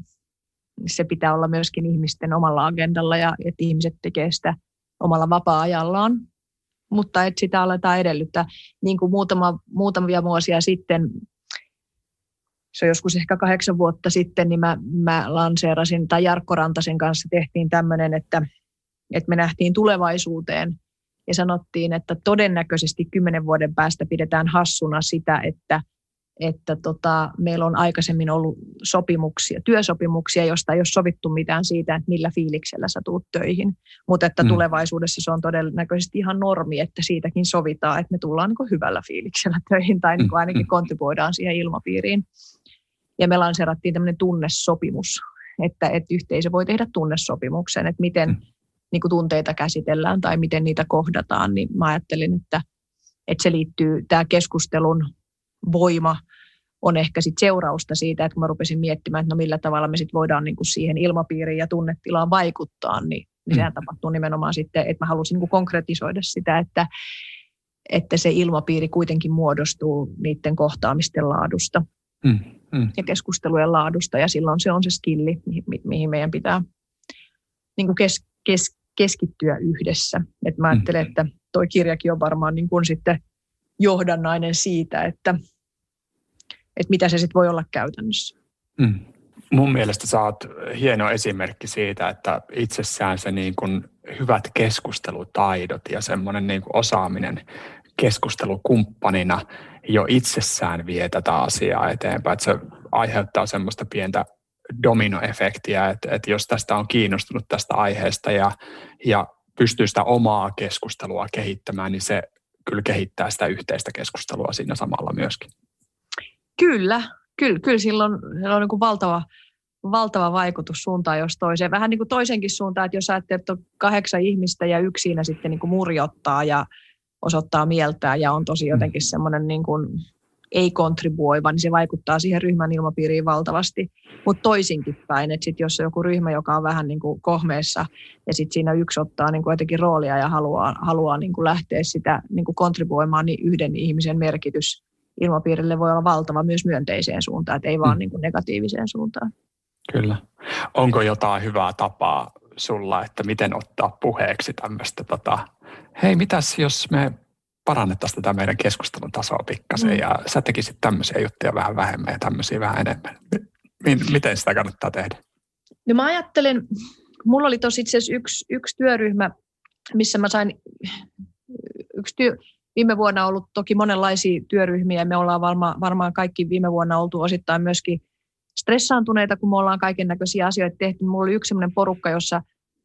se pitää olla myöskin ihmisten omalla agendalla ja että ihmiset tekee sitä omalla vapaa-ajallaan, mutta että sitä aletaan edellyttää. Niin kuin muutama, muutamia vuosia sitten se on joskus ehkä kahdeksan vuotta sitten, niin mä, mä lanseerasin, tai Jarkko Rantasen kanssa tehtiin tämmöinen, että, että me nähtiin tulevaisuuteen ja sanottiin, että todennäköisesti kymmenen vuoden päästä pidetään hassuna sitä, että, että tota, meillä on aikaisemmin ollut sopimuksia, työsopimuksia, josta ei ole sovittu mitään siitä, että millä fiiliksellä sä tuut töihin. Mutta että mm. tulevaisuudessa se on todennäköisesti ihan normi, että siitäkin sovitaan, että me tullaan niin kuin hyvällä fiiliksellä töihin tai niin kuin ainakin kontribuoidaan siihen ilmapiiriin. Ja me lanseerattiin tämmöinen tunnesopimus, että, että yhteisö voi tehdä tunnesopimuksen, että miten mm. niin kuin tunteita käsitellään tai miten niitä kohdataan. Niin mä ajattelin, että, että se liittyy, tämä keskustelun voima on ehkä sit seurausta siitä, että kun mä rupesin miettimään, että no millä tavalla me sit voidaan niin kuin siihen ilmapiiriin ja tunnetilaan vaikuttaa, niin, niin mm. sehän tapahtuu nimenomaan sitten, että mä halusin niin kuin konkretisoida sitä, että, että se ilmapiiri kuitenkin muodostuu niiden kohtaamisten laadusta mm. Mm. ja keskustelujen laadusta, ja silloin se on se skilli, mihin, mihin meidän pitää niin kuin kes, kes, keskittyä yhdessä. Et mä ajattelen, mm. että toi kirjakin on varmaan niin kuin sitten johdannainen siitä, että, että mitä se sitten voi olla käytännössä. Mm. Mun mielestä sä oot hieno esimerkki siitä, että itsessään se niin kuin hyvät keskustelutaidot ja semmoinen niin kuin osaaminen keskustelukumppanina jo itsessään vie tätä asiaa eteenpäin. Että se aiheuttaa semmoista pientä dominoefektiä, että, että jos tästä on kiinnostunut tästä aiheesta ja, ja pystyy sitä omaa keskustelua kehittämään, niin se kyllä kehittää sitä yhteistä keskustelua siinä samalla myöskin. Kyllä, kyllä, kyllä sillä on, sillä on niin kuin valtava, valtava vaikutus suuntaan jos toiseen. Vähän niin kuin toisenkin suuntaan, että jos ajattelee, että on kahdeksan ihmistä ja yksi siinä sitten niin kuin murjottaa ja osoittaa mieltään ja on tosi jotenkin semmoinen niin kuin ei-kontribuoiva, niin se vaikuttaa siihen ryhmän ilmapiiriin valtavasti. Mutta toisinkin päin, että sit jos on joku ryhmä, joka on vähän niin kuin kohmeessa ja sitten siinä yksi ottaa niin kuin jotenkin roolia ja haluaa, haluaa niin kuin lähteä sitä niin kuin kontribuoimaan, niin yhden ihmisen merkitys ilmapiirille voi olla valtava myös myönteiseen suuntaan, että ei vaan niin kuin negatiiviseen suuntaan. Kyllä. Onko jotain hyvää tapaa sulla, että miten ottaa puheeksi tämmöistä, tota, hei mitäs jos me parannettaisiin tätä meidän keskustelun tasoa pikkasen mm. ja sä tekisit tämmöisiä juttuja vähän vähemmän ja tämmöisiä vähän enemmän. Miten sitä kannattaa tehdä? No mä ajattelen, mulla oli tosi itse asiassa yksi, yksi työryhmä, missä mä sain, yksi työ, viime vuonna ollut toki monenlaisia työryhmiä ja me ollaan varma, varmaan kaikki viime vuonna oltu osittain myöskin stressaantuneita, kun me ollaan kaiken näköisiä asioita tehty. Mulla oli yksi sellainen porukka, jossa,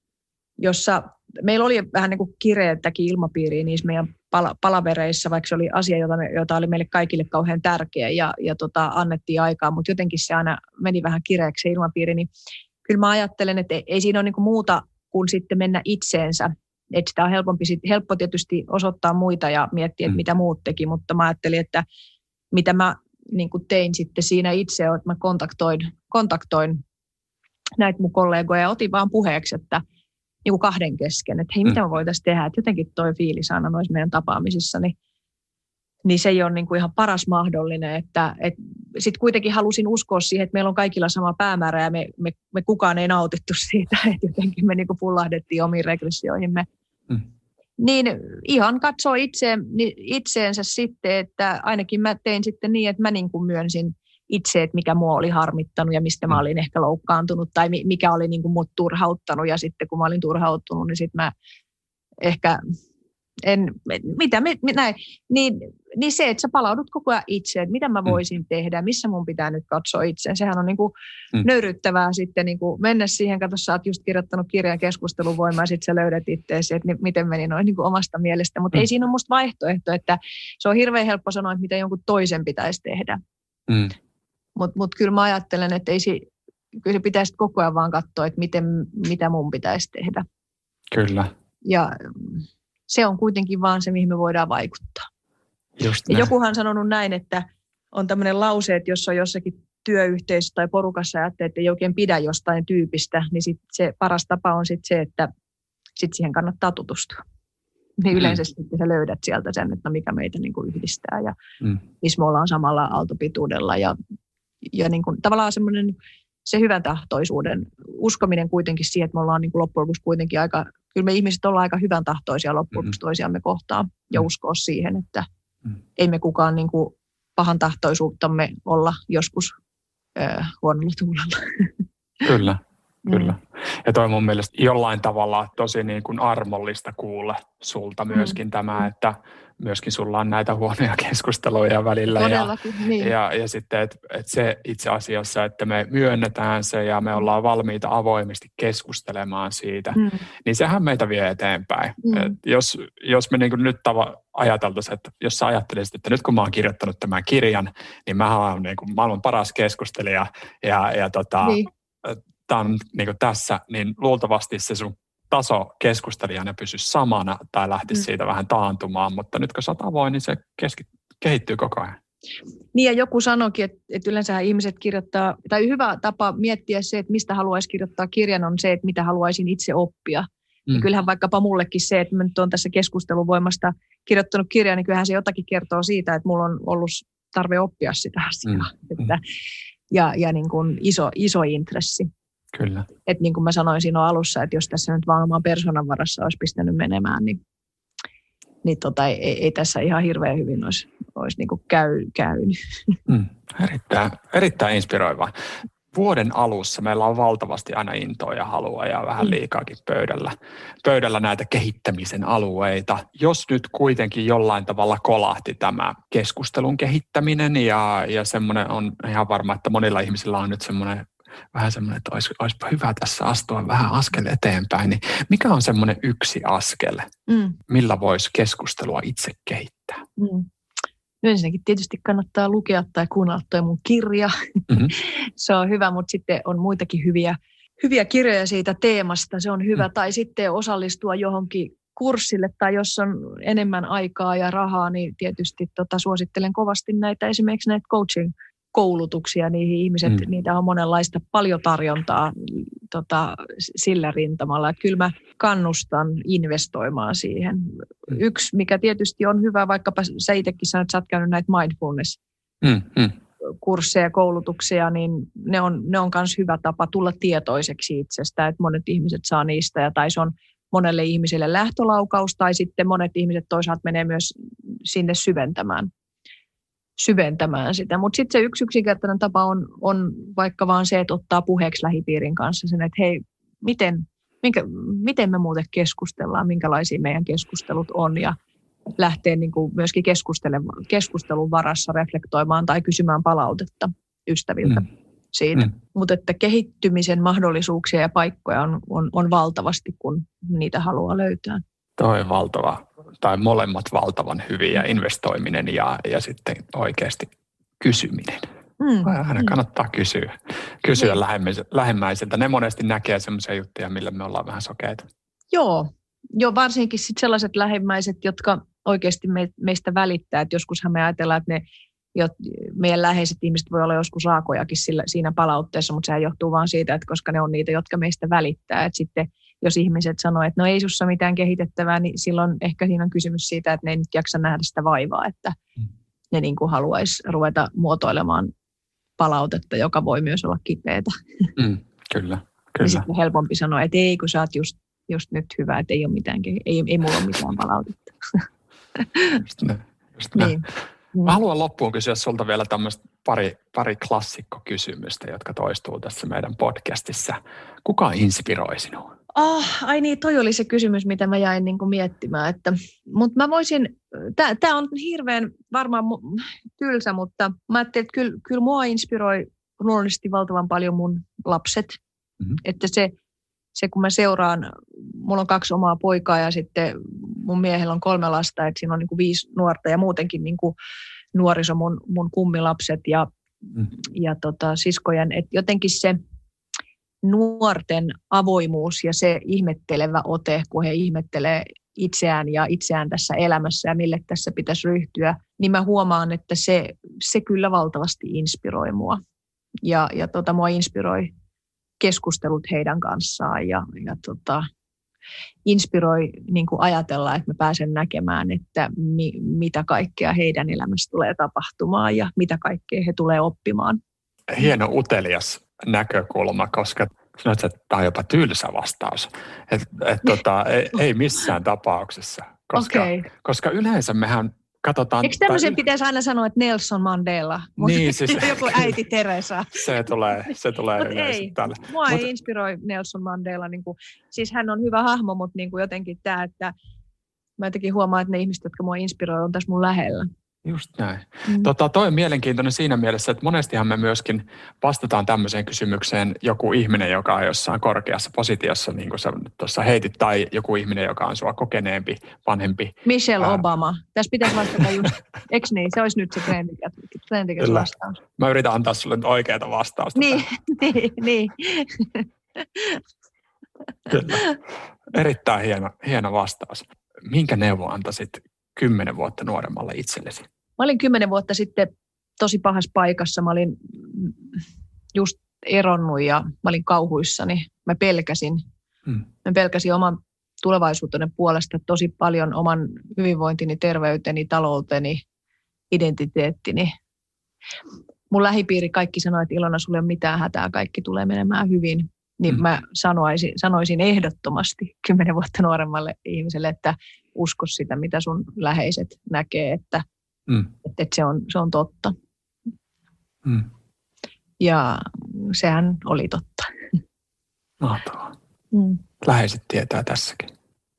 jossa meillä oli vähän niin kuin kireettäkin ilmapiiriä niissä meidän pala- palavereissa, vaikka se oli asia, jota, me, jota oli meille kaikille kauhean tärkeä ja, ja tota, annettiin aikaa, mutta jotenkin se aina meni vähän kireeksi se ilmapiiri. Niin kyllä mä ajattelen, että ei, ei siinä ole niin kuin muuta kuin sitten mennä itseensä. Että sitä on helpompi, helppo tietysti osoittaa muita ja miettiä, että mitä muut teki, mutta mä ajattelin, että mitä mä niin kuin tein sitten siinä itse, että mä kontaktoin, kontaktoin näitä mun kollegoja ja otin vaan puheeksi, että niin kuin kahden kesken, että hei, mitä me voitaisiin tehdä, että jotenkin toi fiilis aina noissa meidän tapaamisissa, niin, niin se ei ole niin kuin ihan paras mahdollinen, että et, sitten kuitenkin halusin uskoa siihen, että meillä on kaikilla sama päämäärä ja me, me, me kukaan ei nautittu siitä, että jotenkin me niin kuin pullahdettiin omiin regressioihimme. Mm. Niin ihan katsoo itse, itseensä sitten, että ainakin mä tein sitten niin, että mä niin kuin myönsin itse, että mikä mua oli harmittanut ja mistä mä olin ehkä loukkaantunut tai mikä oli niin kuin mut turhauttanut. Ja sitten kun mä olin turhauttunut, niin sitten mä ehkä, en, mitä me, näin, niin, niin se, että sä palaudut koko ajan itse, että mitä mä voisin mm. tehdä, missä mun pitää nyt katsoa itseään. Sehän on niin kuin mm. nöyryttävää sitten niin kuin mennä siihen, kato sä oot just kirjoittanut kirjan keskustelun voimaa ja sitten sä löydät itseäsi, että miten meni noin niin kuin omasta mielestä. Mutta mm. ei siinä ole musta vaihtoehto, että se on hirveän helppo sanoa, että mitä jonkun toisen pitäisi tehdä. Mm. Mutta mut kyllä mä ajattelen, että ei se, kyllä se pitäisi koko ajan vaan katsoa, että miten, mitä mun pitäisi tehdä. Kyllä. Ja se on kuitenkin vaan se, mihin me voidaan vaikuttaa. Ja jokuhan on sanonut näin, että on tämmöinen lause, että jos on jossakin työyhteisössä tai porukassa ajattelee, että ei oikein pidä jostain tyypistä, niin sit se paras tapa on sit se, että sit siihen kannattaa tutustua. Niin yleensä mm. sitten sä löydät sieltä sen, että mikä meitä niin kuin yhdistää ja mm. missä me ollaan samalla aaltopituudella. Ja, ja niin kuin, tavallaan semmoinen se hyvän tahtoisuuden uskominen kuitenkin siihen, että me ollaan niin kuin loppujen lopuksi kuitenkin aika, kyllä me ihmiset ollaan aika hyvän tahtoisia loppujen lopuksi toisiamme kohtaan ja uskoa siihen, että mm. ei me kukaan niin kuin pahan tahtoisuuttamme olla joskus äh, huonolla tuulella. Kyllä, kyllä. Mm. Ja toi mun mielestä jollain tavalla tosi niin kuin armollista kuulla sulta myöskin mm. tämä, että myöskin sulla on näitä huonoja keskusteluja välillä. Todellakin, ja, niin. ja, ja sitten, että et se itse asiassa, että me myönnetään se ja me ollaan valmiita avoimesti keskustelemaan siitä, mm. niin sehän meitä vie eteenpäin. Mm. Et jos, jos me niin kuin nyt tava, ajateltaisiin, että jos sä ajattelisit, että nyt kun mä oon kirjoittanut tämän kirjan, niin mä oon niin kuin maailman paras keskustelija ja, ja tota, niin. Tämä on niin kuin tässä, niin luultavasti se sun taso keskustelijana pysyisi samana tai lähtisi mm. siitä vähän taantumaan, mutta nyt kun sä oot avoin, niin se keski, kehittyy koko ajan. Niin ja joku sanoikin, että, että yleensä ihmiset kirjoittaa, tai hyvä tapa miettiä se, että mistä haluaisi kirjoittaa kirjan on se, että mitä haluaisin itse oppia. Mm. Ja kyllähän vaikkapa mullekin se, että mä nyt oon tässä keskusteluvoimasta kirjoittanut kirjaa, niin kyllähän se jotakin kertoo siitä, että mulla on ollut tarve oppia sitä asiaa. Mm. Että, ja ja niin kuin iso, iso intressi. Kyllä. Että niin kuin mä sanoin siinä alussa, että jos tässä nyt vaan oman persoonan varassa olisi pistänyt menemään, niin, niin tota, ei, ei tässä ihan hirveän hyvin olisi, olisi niin kuin käy, käynyt. Mm, erittäin, erittäin inspiroivaa. Vuoden alussa meillä on valtavasti aina intoa ja halua ja vähän liikaakin pöydällä, pöydällä näitä kehittämisen alueita. Jos nyt kuitenkin jollain tavalla kolahti tämä keskustelun kehittäminen ja, ja semmoinen on ihan varma, että monilla ihmisillä on nyt semmoinen vähän semmoinen, että olisi, olisipa hyvä tässä astua vähän askel eteenpäin, niin mikä on semmoinen yksi askel, mm. millä voisi keskustelua itse kehittää? Mm. No ensinnäkin tietysti kannattaa lukea tai kuunnella toi mun kirja. Mm-hmm. Se on hyvä, mutta sitten on muitakin hyviä, hyviä kirjoja siitä teemasta. Se on hyvä. Mm. Tai sitten osallistua johonkin kurssille tai jos on enemmän aikaa ja rahaa, niin tietysti tota, suosittelen kovasti näitä esimerkiksi näitä coaching koulutuksia niihin ihmiset, mm. niitä on monenlaista paljon tarjontaa tota, sillä rintamalla. Että kyllä mä kannustan investoimaan siihen. Mm. Yksi, mikä tietysti on hyvä, vaikkapa sä itsekin sanoit, että sä oot käynyt näitä mindfulness-kursseja ja koulutuksia, niin ne on, ne on myös hyvä tapa tulla tietoiseksi itsestä, että monet ihmiset saa niistä ja tai se on monelle ihmiselle lähtölaukaus tai sitten monet ihmiset toisaalta menee myös sinne syventämään. syventämään sitä. Mutta sitten se yksi yksinkertainen tapa on, on vaikka vaan se, että ottaa puheeksi lähipiirin kanssa sen, että hei, miten, minkä, miten me muuten keskustellaan, minkälaisia meidän keskustelut on ja lähtee niin kuin myöskin keskustelun varassa reflektoimaan tai kysymään palautetta ystäviltä mm. siitä. Mm. Mutta että kehittymisen mahdollisuuksia ja paikkoja on, on, on valtavasti, kun niitä haluaa löytää. Toi on valtava, tai molemmat valtavan hyviä, investoiminen ja, ja sitten oikeasti kysyminen. Mm. Aina kannattaa kysyä, kysyä mm. lähemmäisiltä. Ne monesti näkee semmoisia juttuja, millä me ollaan vähän sokeita. Joo, jo varsinkin sit sellaiset lähemmäiset, jotka oikeasti me, meistä välittää. Et joskushan me ajatellaan, että ne, jo, meidän läheiset ihmiset voi olla joskus raakojakin sillä, siinä palautteessa, mutta sehän johtuu vaan siitä, että koska ne on niitä, jotka meistä välittää. Et sitten jos ihmiset sanoo, että no ei sussa mitään kehitettävää, niin silloin ehkä siinä on kysymys siitä, että ne ei nyt jaksa nähdä sitä vaivaa, että ne niin kuin haluaisi ruveta muotoilemaan palautetta, joka voi myös olla kipeätä. Mm, kyllä, kyllä. Ja sitten helpompi sanoa, että ei, kun sä oot just, just nyt hyvä, että ei ole mitään, ei, ei mulla ole mitään palautetta. Just ne, just ne. Niin. Mä haluan loppuun kysyä sulta vielä tämmöistä pari, pari klassikkokysymystä, jotka toistuu tässä meidän podcastissa. Kuka inspiroi sinua? Oh, ai niin, toi oli se kysymys, mitä mä jäin niin kuin miettimään. Että, mutta mä voisin, tämä on hirveän varmaan tylsä, mutta mä ajattelin, että kyllä, kyllä mua inspiroi luonnollisesti valtavan paljon mun lapset. Mm-hmm. Että se, se, kun mä seuraan, mulla on kaksi omaa poikaa ja sitten mun miehellä on kolme lasta, että siinä on niin kuin viisi nuorta ja muutenkin niin kuin nuoriso mun, mun kummilapset ja, mm. ja tota, siskojen. Että jotenkin se nuorten avoimuus ja se ihmettelevä ote, kun he ihmettelee itseään ja itseään tässä elämässä ja mille tässä pitäisi ryhtyä, niin mä huomaan, että se, se kyllä valtavasti inspiroi mua. Ja, ja tota, mua inspiroi keskustelut heidän kanssaan ja, ja tota, inspiroi niin kuin ajatella, että mä pääsen näkemään, että mi, mitä kaikkea heidän elämässä tulee tapahtumaan ja mitä kaikkea he tulee oppimaan. Hieno utelias näkökulma, koska sanoit, että tämä on jopa tylsä vastaus. Et, et, tota, ei, ei missään tapauksessa, koska, okay. koska yleensä mehän katsotaan. Eikö tämmöisen tai... pitäisi aina sanoa, että Nelson Mandela? Niin, siis... Joku äiti Teresa. se tulee, se tulee yleensä ei, tällä. mua Mut... ei inspiroi Nelson Mandela. Niin kuin, siis hän on hyvä hahmo, mutta niin kuin jotenkin tämä, että mä jotenkin huomaan, että ne ihmiset, jotka mua inspiroi, on tässä mun lähellä. Just näin. Mm. Tota, toi on mielenkiintoinen siinä mielessä, että monestihan me myöskin vastataan tämmöiseen kysymykseen joku ihminen, joka on jossain korkeassa positiossa, niin kuin sä tuossa heitit, tai joku ihminen, joka on sua kokeneempi, vanhempi. Michelle Ää... Obama. Tässä pitäisi vastata just, eikö niin? Se olisi nyt se trendikäs vastaus. Mä yritän antaa sulle nyt oikeaa vastausta. Niin, niin, niin. Kyllä. Erittäin hieno, hieno vastaus. Minkä neuvo antaisit kymmenen vuotta nuoremmalle itsellesi? Mä olin kymmenen vuotta sitten tosi pahassa paikassa. Mä olin just eronnut ja mä olin kauhuissani. Mä pelkäsin. Hmm. Mä pelkäsin oman tulevaisuuteni puolesta tosi paljon oman hyvinvointini, terveyteni, talouteni, identiteettini. Mun lähipiiri kaikki sanoi, että Ilona, sulla ei ole mitään hätää, kaikki tulee menemään hyvin. Niin hmm. mä sanoisin, sanoisin ehdottomasti kymmenen vuotta nuoremmalle ihmiselle, että usko sitä, mitä sun läheiset näkee, että, mm. että, että se, on, se on totta. Mm. Ja sehän oli totta. Mahtavaa. Mm. Läheiset tietää tässäkin.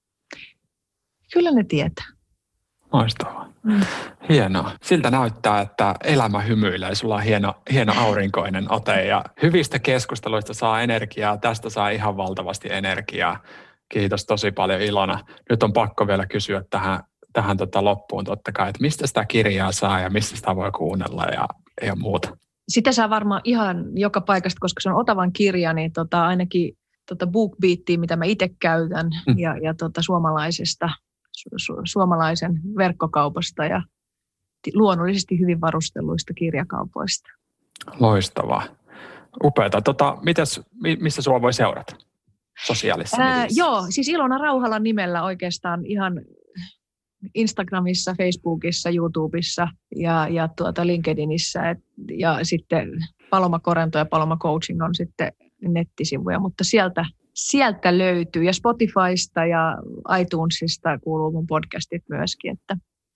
Kyllä ne tietää. Loistavaa. Mm. Hienoa. Siltä näyttää, että elämä hymyilee. Sulla on hieno, hieno aurinkoinen ote ja hyvistä keskusteluista saa energiaa. Tästä saa ihan valtavasti energiaa. Kiitos tosi paljon Ilona. Nyt on pakko vielä kysyä tähän, tähän tota loppuun totta kai, että mistä sitä kirjaa saa ja mistä sitä voi kuunnella ja, ja muuta. Sitä saa varmaan ihan joka paikasta, koska se on Otavan kirja, niin tota, ainakin tota BookBeatia, mitä mä itse käytän, mm. ja, ja tota suomalaisesta, su, suomalaisen verkkokaupasta ja luonnollisesti hyvin varustelluista kirjakaupoista. Loistavaa. Upeata. Tota, mitäs, missä sua voi seurata? Sosiaalisessa Ää, joo, siis Ilona Rauhalan nimellä oikeastaan ihan Instagramissa, Facebookissa, YouTubessa ja, ja tuota LinkedInissä. Et, ja sitten Paloma Korento ja Paloma Coaching on sitten nettisivuja, mutta sieltä, sieltä löytyy. Ja Spotifysta ja iTunesista kuuluu mun podcastit myöskin, että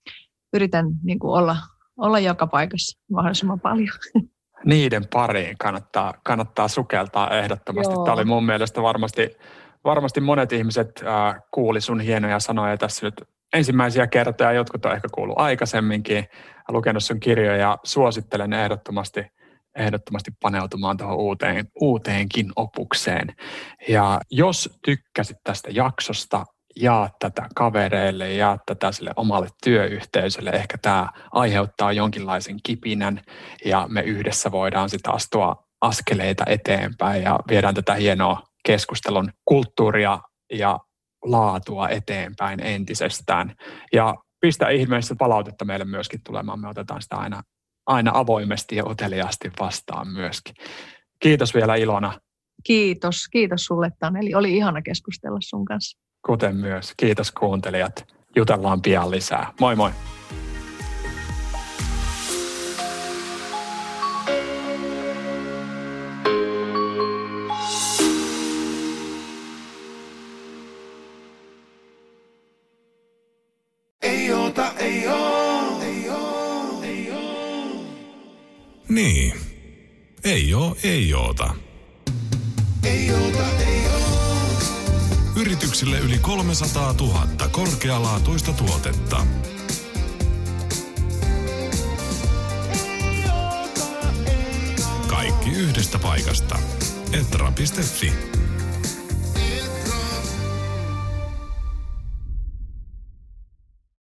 yritän niin kuin olla, olla joka paikassa mahdollisimman paljon. Niiden pariin kannattaa, kannattaa sukeltaa ehdottomasti. Joo. Tämä oli mun mielestä varmasti, varmasti monet ihmiset äh, kuuli sun hienoja sanoja tässä nyt ensimmäisiä kertoja. Jotkut on ehkä kuullut aikaisemminkin, lukenut sun kirjoja ja suosittelen ehdottomasti, ehdottomasti paneutumaan tuohon uuteen, uuteenkin opukseen. Ja jos tykkäsit tästä jaksosta, jaa tätä kavereille, jaa tätä sille omalle työyhteisölle. Ehkä tämä aiheuttaa jonkinlaisen kipinän ja me yhdessä voidaan sitten astua askeleita eteenpäin ja viedään tätä hienoa keskustelun kulttuuria ja laatua eteenpäin entisestään. Ja pistä ihmeessä palautetta meille myöskin tulemaan. Me otetaan sitä aina, aina avoimesti ja uteliaasti vastaan myöskin. Kiitos vielä Ilona. Kiitos. Kiitos sulle Taneli. Oli ihana keskustella sun kanssa. Kuten myös. Kiitos kuuntelijat. Jutellaan pian lisää. Moi moi. Ei oota, ei oo, ei oo, ei oo. Niin. Ei oo, ei oota. Ei oota, ei oo. Yrityksille yli kolmesataatuhatta korkealaatuista tuotetta. Kaikki yhdestä paikasta. Etra piste fi.